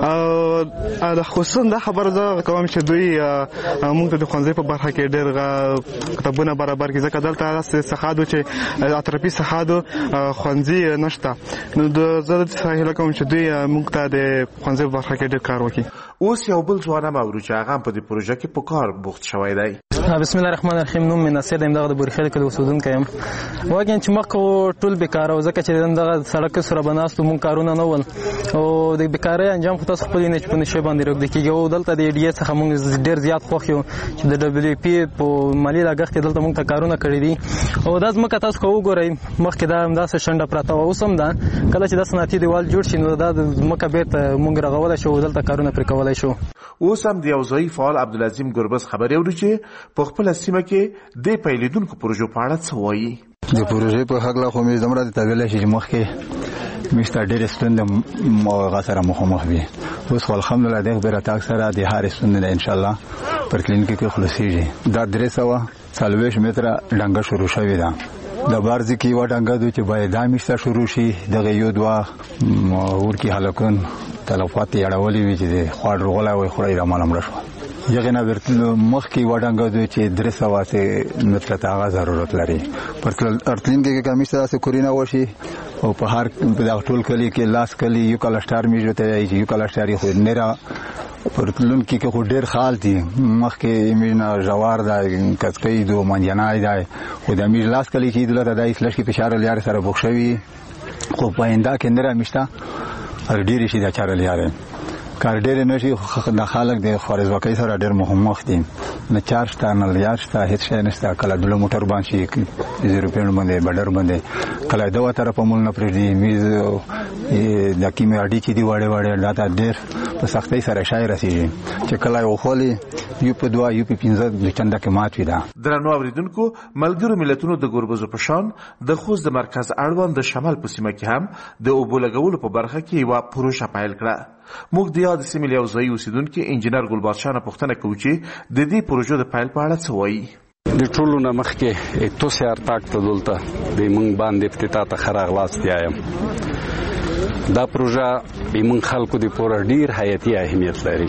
او خصوصا دا خبره زه کوم چې دوی موږ ته د ښوونځي په برخه کې ډېر کتابونه برابر کړي، ځکه دلته څخه چې اطرافي څخه ښوونځي نشته. نو زه هیله کوم چې دوی موږ ته د ښوونځي په برخه کې ډېر کار وکړي. اوس یو بل ځوان هم اورو چې هغه په دې پروژه کې په کار بوخت شوی دی. بسم الله الرحمن الرحیم. نوم مې ناصر دی، دغه د بورخیل کلی اوسیدونکی یم. واقعا چې مخکې ټول بیکاره و، ځکه چې دغه سړک سره به ناست مونږ کارونه نه ول او د بیکارۍ انجام خو تاسو خپل نه چې په نشي باندې روږدي کېږي. او دلته د ډي څخه مونږ ډېر زیات خوښ یو چې د دبليو پی په مالي لګښت دلته مونږ ته کارونه کړي دي. او دا ځمکه تاسو خو وګورئ مخکې دا همداسې شنډه پرته وه، اوس هم ده. کله چې دا صنعتي دیوال جوړ شي نو دا ځمکه بیرته مونږ رغولی شو او دلته کارونه پرې کولی شو. اوس هم د یو ځایي فعال عبدالعظیم ګربز خبرې اورو چې په خپله سیمه کې د پیلېدونکو پروژو په اړه څه وایي. د پروژې په هکله خو مې دومره درته ویلی شي چې مخکې موږ ته ډېرې ستونزې هغه سره مخامخ وي. اوس خو الحمدلله د هغې راتګ سره د هرې ستونزې نه انشاءالله پر کلینیک کې خلاصېږي. دا 340 متره ډنګه شروع شوې ده. د بارځي کې یوه ډنګه دوی چې باید دا میشته شروع شي، دغه یو دوه ورکي هلکان تلفات یې اړولې وي چې د خواړ روغلی وی خوړی راماله مړه شوه. یغې نه مخکې یوه ډنګه دوی چې 300 متره ته هغه ضرورت لري. پر ارتلینګ کې کمیشته داسې کورینه وشي او په هر په دغه ټول کلي کې لاس کلي یو کلسټار میږي ته یې یو کلسټار خو نه را پرتلون کې خو ډېر خال دي. مخکې مینا جوار دا کڅکې دو منجنای دا خو د میج لاس کلي چې دلته د اسلام کې فشار لري سره بوښوي خو پاینده کې نه را مشته ار ډېر شي دا چار لري کار ډېر نشي. د خلک د خوارزواکۍ سره ډېر مخ دي، نه چارج ته نه لیار شته، هیڅ شی نشته. کله بل موټر باندې شي 0 روپیو باندې بډر باندې کله دوه طرف مول نه پرېږدي. میز د کیمیاډي چې دی وړه وړه دا ډېر په سختۍ سره شای رسیږي چې کله یو خولي یو په 2 یو په 15 د چنده کې مات وي. دا درنو اوریدونکو، ملګرو ملتونو د ګربزو په شان د خوست د مرکز اړوند د شمال په سیمه کې هم د اوبو لګولو په برخه کې یوه پروژه پیل کړه. موږ د یاد سیمې یو ځایي اوسیدونکي انجینر ګل بادشاه نه پوښتنه کوو چې د دې پروژو د پیل په اړه څه وایي. د ټولو نه مخکې توسې ارتاک ته دلته د موږ باندې افتتاح ته ښه راغلاست یم. دا پروژه موږ خلکو د پوره ډیر حیاتي اهمیت لري.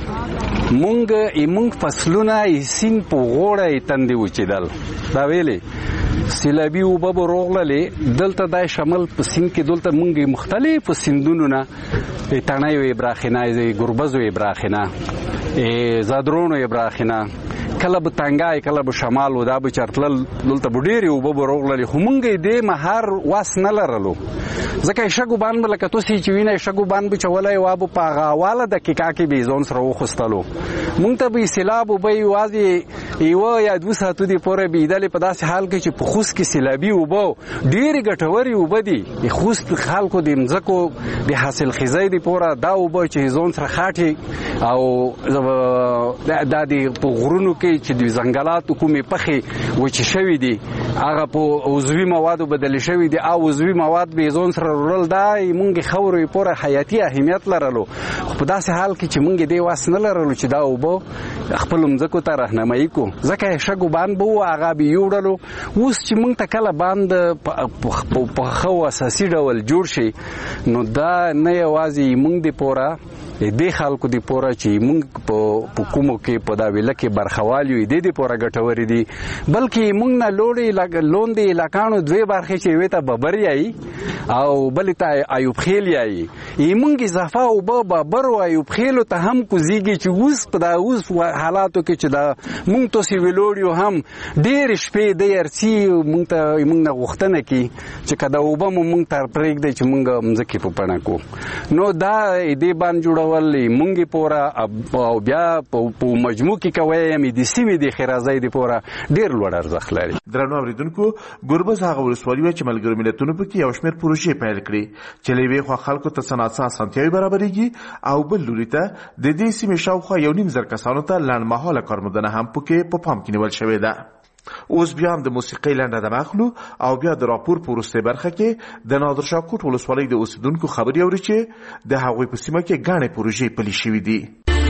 موږ فصلونه سین په غوړه تندې وچېدل دا ویلې سیلابي اوبه به روغللې دلته دا شمال په سیند کې دلته موږ مختلفو سیندونو نه تڼۍ وې براخینه ګربز وې براخینه زادرون وې براخینه کله به تنګای کله به شمال و دا به چرتلل دلته به ډېرې اوبه به روغللې خو موږ یې دې مهار واس نه لرلو ځکه شګو باندې به لکه تاسې چې وینئ شګو باندې به چولی وه به په هغه اوله دقیقه کې به یې ځان سره وخوستلو. موږ ته به یې سیلاب اوبه یوازې یوه یا 2 ساعتو دې پورې بېدلې په داسې حال کې چې په خوست کې سیلابي اوبه ډېرې ګټورې اوبه دي. د خوست خلکو د مځکو د حاصلخیزۍ د پوره دا اوبه چې ځان سره خاټي او دا د په غرونو کې چې د ځنګلاتو کومې پخې وچې شوي دي هغه په عضوي موادو بدلې شوي دي او عضوي مواد به ځان سره وړل دا موږ خاورې پوره حیاتي اهمیت لرلو. خو په داسې حال کې چې موږ دې واس نه لرلو چې دا اوبه خپلو مځکو ته رهنمایي کړو ځکه شګو باند به و هغه به یې وړلو. اوس چې موږ ته کله باند په ښه اساسي ډول جوړ شي نو دا نه یوازې موږ د پوره دې خلکو د پوره چې موږ په کومو کې په دا ویله کې برخوال یو دې د پوره ګټورې دي بلکې موږ نه لوندې علاقانو 2 برخې چې یوې ته ببر یایي او بلې ته ایوب خیل یایي موږ اضافه اوبه ببر او ایوب خیلو ته هم کوزیږي چې اوس په دا اوس حالاتو کې چې دا موږ تاسې ویلوړ یو هم ډېرې شپې د ارڅي موږ نه غوښتنه کوي چې که دا اوبه مو موږ ته پرېږدئ چې موږ مځکې په پڼه کړو نو دا دې باندې جوړول موږ پوره او بیا په مجموع کې کوی د سیمې د ښېرازۍ د پوره ډېر لوړ ارزښت لري. درنو اورېدونکو ګربز هغه ولسوالي وه چې ملګرو ملتونو پکې یو شمېر پروژې پیل کړې چې له یوې خوا خلکو ته صنعتي اسانتیاوې برابرېږي او بل لوري ته د دې سیمې شاوخوا 1.5 کسانو ته لنډمهاله کارموندنه هم پکې په پام کې نیول شوې ده. اوس بیا هم د موسیقۍ لنډه دمه اخلو او بیا د راپور په وروستۍ برخه کې د نادرشاه کوټ ولسوالۍ د اوسېدونکو خبرې اوري چې د هغوی په سیمه کې ګڼې پروژې پلي شوې دي.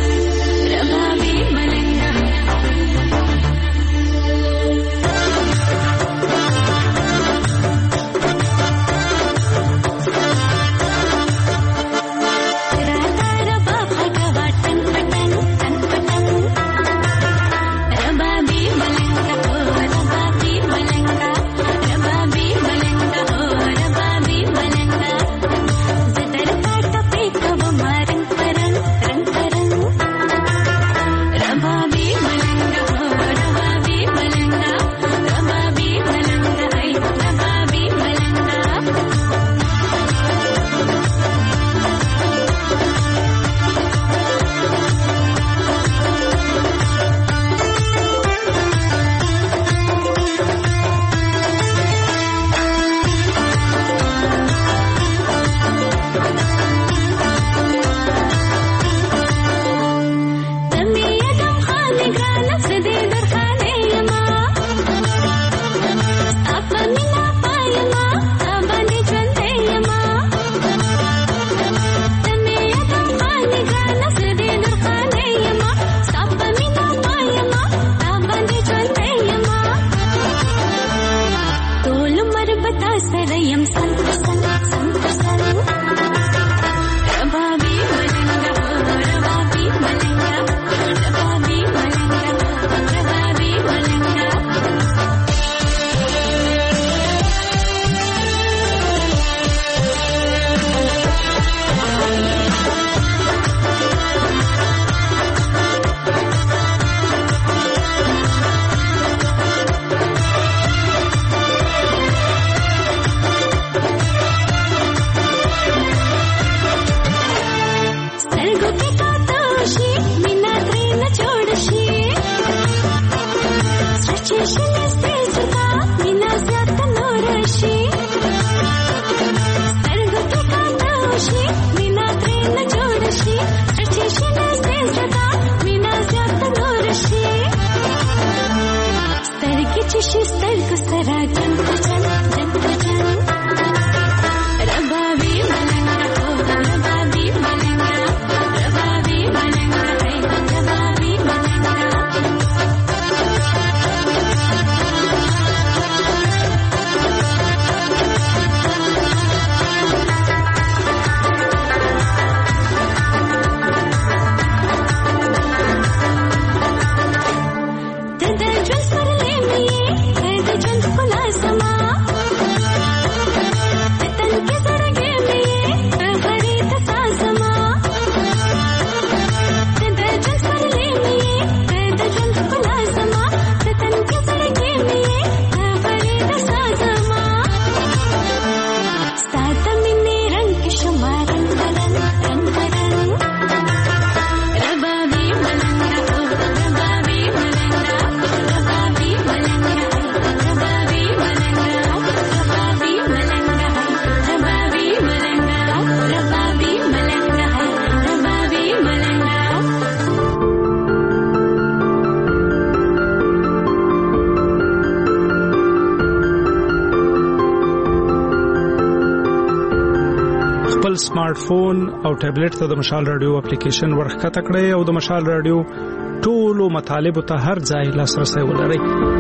خپل سمارټ فون او ټابلیټ ته د مشال رادیو اپلیکیشن ورخته کړئ او د مشال رادیو ټولو مطالب ته هر ځای لاسرسي ولرئ.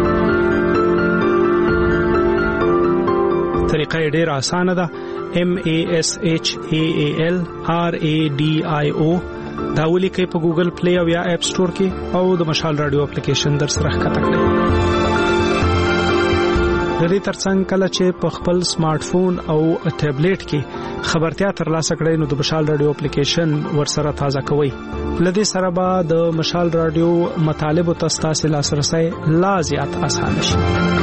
طریقه ډېر اسانه ده. MASHAALRADIO دا ولیکئ په ګوګل پلی او یا اپ سٹور کې او د مشال رادیو اپلیکیشن در سره ښکته کړئ. د دې ترڅنګ کله چې په خپل سمارټ فون او ټابلیټ کې خبرتیا ترلاسه کړئ نو د مشال رادیو اپلیکیشن ورسره تازه کوئ. لدې سره به د مشال رادیو مطالب او تاسو لاسرسي لا زیات آسان شي.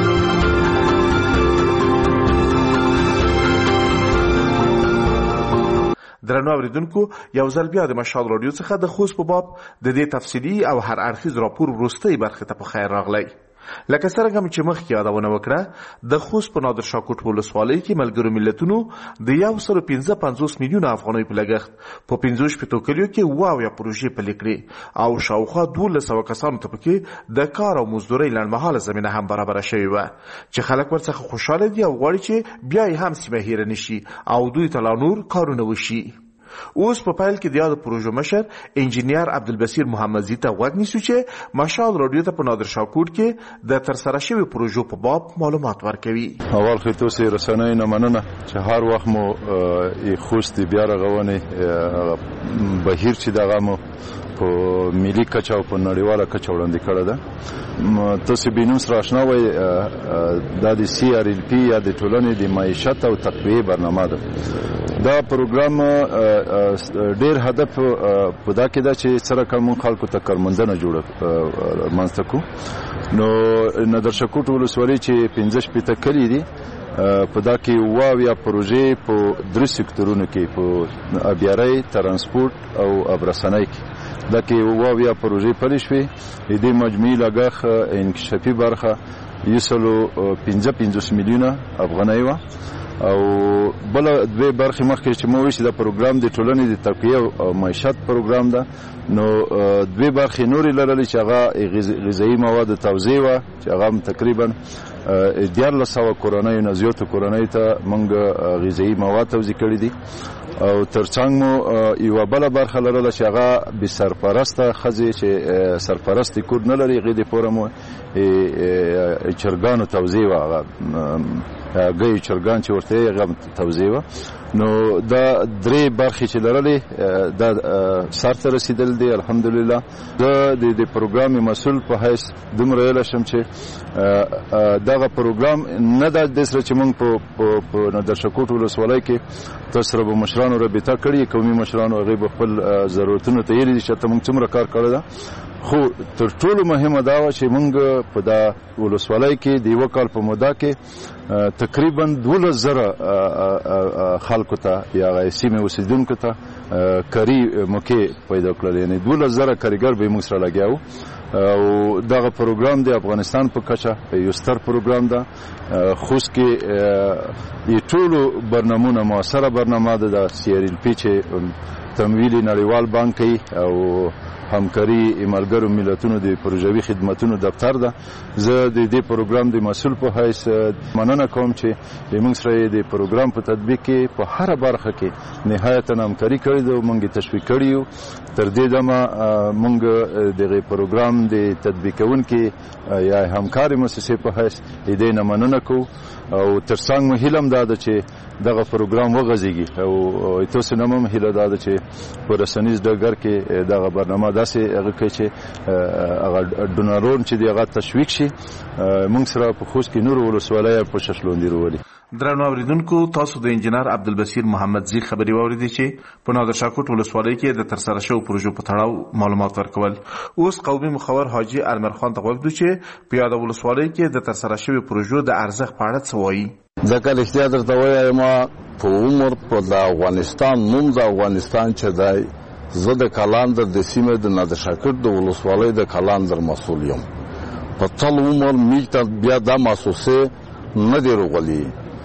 درنو اوریدونکو یو ځل بیا د مشال رادیو څخه د خوست په باب د دې تفصیلی او هر اړخیز راپور وروستۍ برخه ته په خیر راغلی. لکه څرنګه چې مخکې یادونه وکړه د خوست په نادر شاه کوټ ولسوالۍ کې ملګرو ملتونو د 155 میلیونه افغانۍ په لګښت په 15 کلیو کې 70 پروژې پلي کړې او شاوخوا 1200 کسانو ته پکې د کار او مزدورۍ لنډمهاله زمینه هم برابره شوې وه چې خلک ورڅخه خوشحاله دي او غواړي چې بیا یې هم سیمه هیره نشي او دوی ته لا نور کارونه وشي. اوس په پایل کې د یاد پروژو مشر انجینیر عبدالبصیر محمدزي ته غوږ نیسو چې مشال رادیو ته په نادر شاه کوټ کې د ترسره شوي پروژو په باب معلومات ورکوي. اول خو تاسو رسنۍ نه مننه چې هر وخت مو خوست بیا رغونې بهیر چې دغه مو په ملي کچه او په نړیواله کچه وړاندې کړه ده. تاسو به نوم سره آشنا وئ د CRLP یا د ټولنې د معیشت او تقویې برنامه ده. دا پروګرام ډېر هدف په دا کې ده چې څرنګه موږ خلکو ته کارموندنه جوړه منځته کړو. نو نادر شاه کوټ ولسوالۍ چې 15 کلي دي په دا کې 70 پروژې په 3 سکتورونو کې په ابيارۍ، ترانسپورت او ابرسنۍ کې دا کې 70 پروژې پلي شوې. د دې مجموعي لګښت انکشافي برخه 155 میلیونه افغانۍ وه او بل دوه برخې مخکې چې مو ویل چې دا پروګرام د ټولنې د تقویې او معیشت پروګرام ده. نو دوه برخې نورې لرلې چې هغه غذایي مواد توزیع وه چې هغه تقریبا 1400 کورنیو نه زیاتو کورنیو ته موږ غذایي مواد توزیع کړي دي او ترڅنګ مو یوه بله برخه لرله چې هغه بې سرپرسته ښځې چې سرپرست کور نه لري هغې دپاره مو چرګانو توزیع وه هغه ګیو چرګان چې ورته یې هغه توزیع وه. نو دا 3 برخې چې لرلې دا سرته رسېدل دي الحمدلله. زه د پروګرام مسؤل په حیث دومره ویلی شم چې دغه پروګرام نه ده د سره چې موږ په نادر شاه کوټ ولسوالۍ کې تاسو سره به مشرانو رابطه کړې قومي مشرانو هغې به خپل ضرورتونو ته ویلي دي چې ته موږ څومره کار کړی ده. خو تر ټولو مهمه دا وه چې موږ په دا ولسوالۍ کې د یوه کال په موده کې تقریبا 12,000 خلکو ته یا هغه سیمې اوسېدونکو ته کاري موقع پیدا کړل. یعنې 12,000 کارګر به یې موږ سره لګیا وو او دغه پروګرام د افغانستان په کچه یو ستر پروګرام ده. خوست کې ټولو برنامونه مؤثره برنامه ده د CRLP چې تمویل نړیوال بانک کوي او همکاري ملګرو ملتونو د پروژوي خدماتونو دفتر ده. زه د دې پروګرام د مسؤل په حیث مننه کوم چې موږ سره د پروګرام په تطبیق کې په هر برخه کې نهایتا همکاري کړې ده او موږ تشویق کړي یو. تر دې دمه موږ دغه پروګرام د تطبیقونکي یا همکاري مؤسسې په حیث دې نه مننه کوو او ترڅنګ مو هیله هم دا ده چې دغه پروګرام وغځېږي او تاسو نه هم هیله دا ده چې په رسنیز ډګر کې دغه برنامه داسې هغه کوي چې هغه ډونرون چې دغه تشویق شي موږ سره په خوست کې نور ولسوالۍ په ششلوندې وروړي. درنو اوریدونکو تاسو د انجینر عبدالبصیر محمدزي خبري واوریدئ چې په نادر شاه کوټ ولسوالۍ کې د ترسره شوو پروژو په تړاو معلومات ورکول. اوس قومي مخور حاجي ارمرخان ته غوږ دو چې په یاده ولسوالۍ کې د ترسره شوو پروژو د ارزښت په اړه څه وایي. ځکه رښتیا درته وایم په عمر په د افغانستان نوم د افغانستان چې دی زه د کلاندر د سیمې د نادر شاه کوټ د ولسوالۍ د کلاندر مسؤل یم. په ټول عمر موږ ته بیا دا محسوسې نه دی راغلي.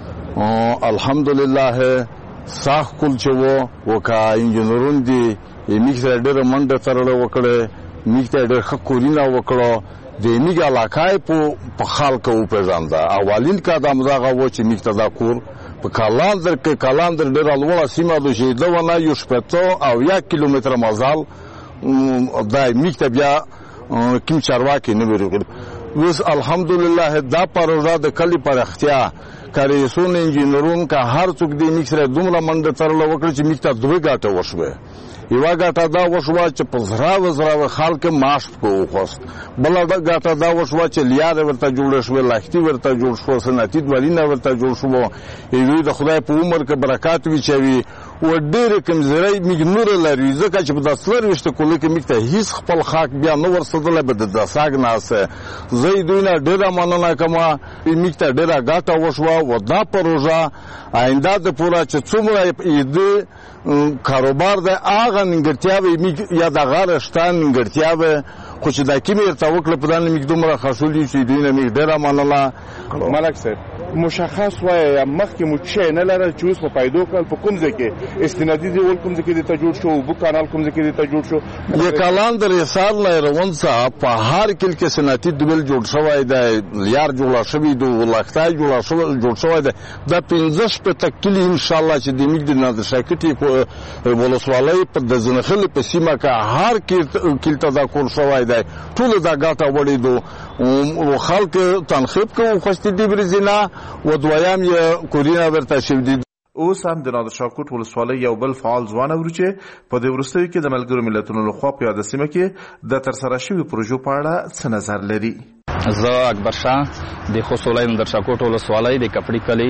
الحمدلله ساخ کول چې وو وکا انجینرون دي موږ ته ډېره منډه ترړه وکړه موږ ته ډېر ښه کورونه وکړو د موږ علاقه په خلکو وپېژانده. اولین قدم دغه و چې موږ ته دا کور په کلاندر کې کلاندر ډېره لوړه سیمه ده چې ده ونه یو شپېته او 1 کیلومتره مزل دا موږ ته بیا کوم چارواکي نه وي. اوس الحمدلله دا پروژه د کلي پراختیا کاریسون انجینرون که هر څوک دې موږ سره دومره منډه ترړه وکړه چې موږ ته 2 ګټه وشوه. یوه ګټه دا وشوه چې په زراوه خلک معاش وخوست. بله ګټه دا وشوه چې لیارې ورته جوړه شوې لښتي ورته جوړ شوه صنعتي دولینه ورته جوړ شوه. یوې د خدای په عمر کې برکات وچوي و ډېرې کمزورۍ موږ نوره لري ځکه چې په دا 24 کلو کې موږ ته هېڅ خپل خاک بیا نه ورسېدلی به د دساګ ناسته. زه یې دوی نه ډېره مننه کوم موږ ته ډېره ګټه وشوه و دا پروژه آینده دپاره چې څومره د کاروبار د هغه نیمګړتیاوې یا د هغه رشته نیمګړتیاوې خو چې دا کې مې ته وکړه په دانه مې دومره خاصولې چې دوی نه مې ډېره منله. ملک صاحب مشخص وایي مخکې مو چې نه لرل چې اوس په پیدا کړل په کوم ځای کې استنادي دیوال کوم ځای کې ته جوړ شو اوبه کانال کوم ځای کې ته جوړ شو؟ یکالان د رسال نه روان څه په هر کل کې صنعتي دیوال جوړ شوی دی، لیار جوړ شوی دی، ولختای جوړ شوی دی. دا 15 په تکلی ان شاء الله چې د میګ د نادر شاکټي ولسوالۍ په د زنخل په سیمه کې هر کل ته دا کول شوی دی. ټول دا ګټه وړي دو او خلک تنخیب کوي خوستي دی برزینا و دویم یې کورینا ورته شو دي. اوس هم د نادر شاکوټ ولسوالۍ یو بل فعال ځوان اورو چې په دې وروستیو کې د ملګرو ملتونو لخوا په یاده سیمه کې د ترسره شوي پروژو په اړه څه نظر لري؟ زه اکبر شاه د خوست ولایت نادر شاکوټ ولسوالۍ د کپړی کلي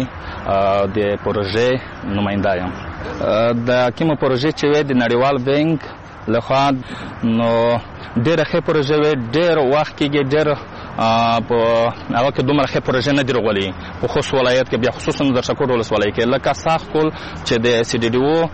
د پروژې نماینده یم. د کومه پروژې چې وې د نړیوال بانک لخوا نو ډېره ښه پروژه وې، ډېر وخت کېږي، ډېر په هغه کې دومره ښه پروژې نه دي راغلي په خوست ولایت کې، بیا خصوصا نادر شاکوټ ولسوالۍ کې لکه ساخت کول چې د سی ډي ډي او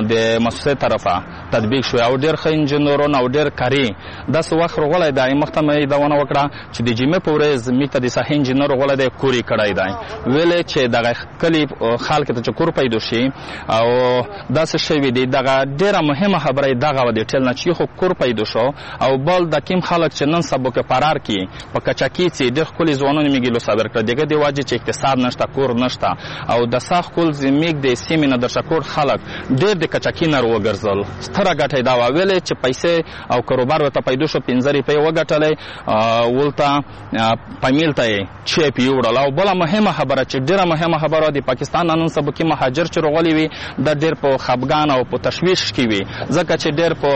د مؤسسې طرفه تطبیق شوی او ډېر ښه انجینرون او ډېر کاري داسې وخت راغلی دی. مخته مې دا ونه وکړه چې د جمعې په ورځ موږ ته د ساحې انجینر راغلی دی، کور یې کړی دی. ویلې چې دغه کلي خلک ته چې کور پیدا شي او داسې شوي دي. دغه ډېره مهمه خبره یې دغه وه د ټیل نه چې خو کور پیدا شو او بل د کوم خلک چې نن سبا کې فرار کړي په کچاکي چې ډېر ښکلي ځوانونه مې ګیلو صابر کړه دغه د وجې چې اقتصاد نشته، کور نشته او د ساخت کول زموږ د سیمې نادر شاکوټ خلک ډېر د کچاکي نه وګرځول. ستره ګټه یې دا وه ویلې چې پیسې او کاروبار ورته پیدا شو، 15 روپۍ وګټلی ولته پمیل ته یې چیپ یې وړل. او بله مهمه خبره چې ډېره مهمه خبره د پاکستان نن سبا کې مهاجر چې راغلي وي دا ډېر په خفګان او په تشویش کې وي ځکه چې ډېر په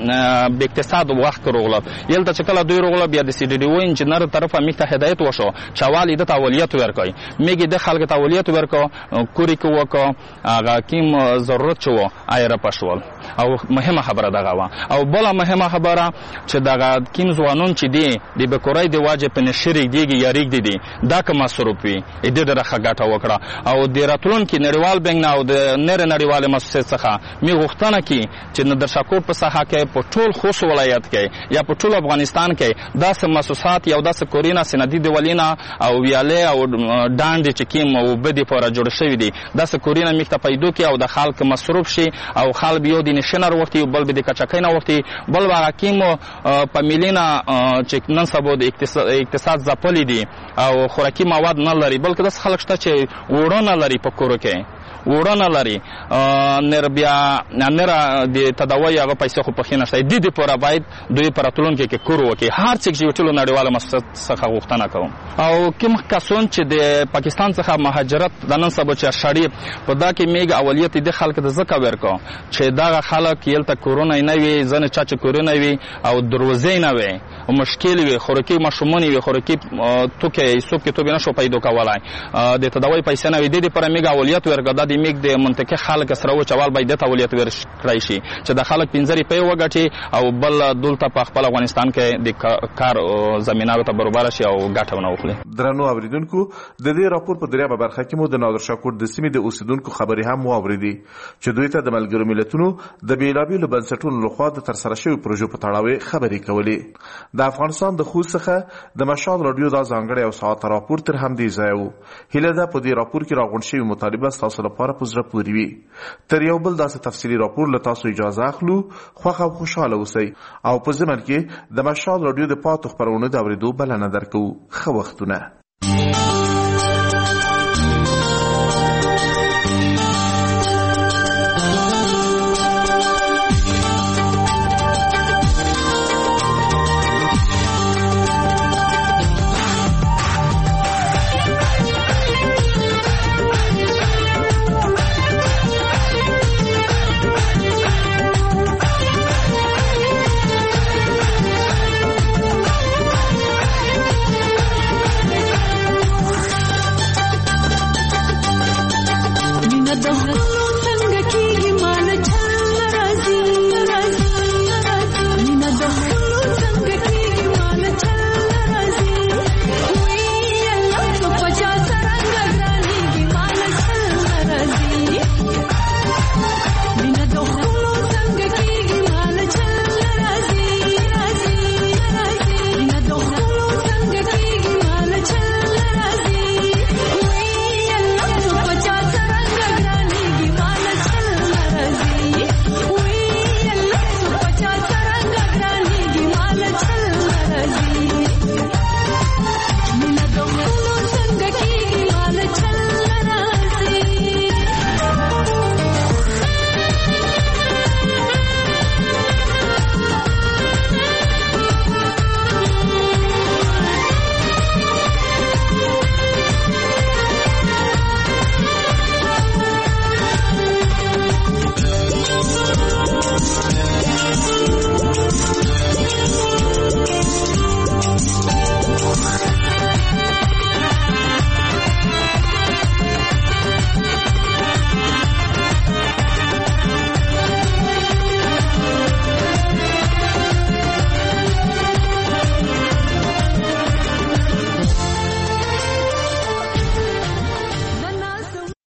بې اقتصاد وخت کې راغله. یلته چې کله دوی راغله بیا د سی ډي ډي او انجینر طرفه موږ ته هدایت وشو چې اول یې دته اولیت ورکړئ. موږ یې د خلکو ته اولیت ورکړو، کور یې وکړو، هغه کوم ضرورت چې و ایره پشول. او مهمه خبره دغه وه. او بله مهمه خبره چې دغه کوم ځوانون چې دي د بېکورۍ د وجې په نشي رږدېږي یا رږدي دي دا که مصروف وي دې ډېره ښه ګټه وکړه. او د راتلونکي نړیوال بانک نه او د نورې نړیوالې مؤسسې څخه موږ غوښتنه کوي چې نادر شاکوټ په ساحه کې په ټول خوست ولایت کې یا په ټول افغانستان کې داسې مؤسسات یا داسې کورونه سندي دیوالونه او ویالې او ډانډې چې کوم اوبه دي پوره جوړ شوي دي داسې کورونه موږ ته پیدا کړي او د خلک مصروف شي او خلک یو د نشي نه وختي بل به د کچاکۍ نه وختي بل به هغه کوم په ملي نه چې نن سبا د اقتصاد ځپلي دي او خوراکي مواد نه لري بلکې داسې خلک شته چې وړه نه لري په کورو کې وړه نه لري نر بیا نر د تداوی هغه پیسې خو پخې نشته د دې پوره باید دوی په راتلونکي کې کور وکړي. هر څوک چې ټولو نړیواله مؤسسه څخه غوښتنه کوم او کوم کسان چې د پاکستان څخه مهاجرت د نن سبا چې شړي په دا کې میګ اولیت د خلک د ځکه ورکو چې دا خلک یلته کورونه نه وي ځنه چا چې کورونه وي او دروازې نه وي او مشکل وي خوراکي ماشومان وي خوراکي توکي حساب کې تو به نشو پیدا کولای د تداوی پیسې نه وي د دې پر میګ اولیت ورکو د میګ د منطقه خلک سره و چوال باید د اولیت ورکړی شي چې د خلک 15 روپۍ وګټي او بل دلته په خپل افغانستان کې د کار زمينه ته برابر شي او ګټه ونه وکړي. درنو اوریدونکو د دې راپور په دریابه برخه کې مو د نادر شاکوټ د سیمې د اوسیدونکو خبرې هم واوریدي چې دوی ته د ملګرو ملتونو د بیلابیلو بنسټونو لخوا د ترسره شوی پروژو په تړاو خبرې کولې. د افغانستان د خوست څخه د مشال رادیو د ځانګړي او ساعت راپور تر هم دی ځایو هله دا په دې راپور کې راغون شوی مطالبه تاسو لپاره په زړه پورې وي. تر یو بل داسې تفصیلي راپور له تاسو اجازه اخلو. خوښ او خوشاله اوسئ او په ضمن کې د مشال رادیو د پاتو خبرونو د اورېدو بلنه درکوو. ښه وختونه. The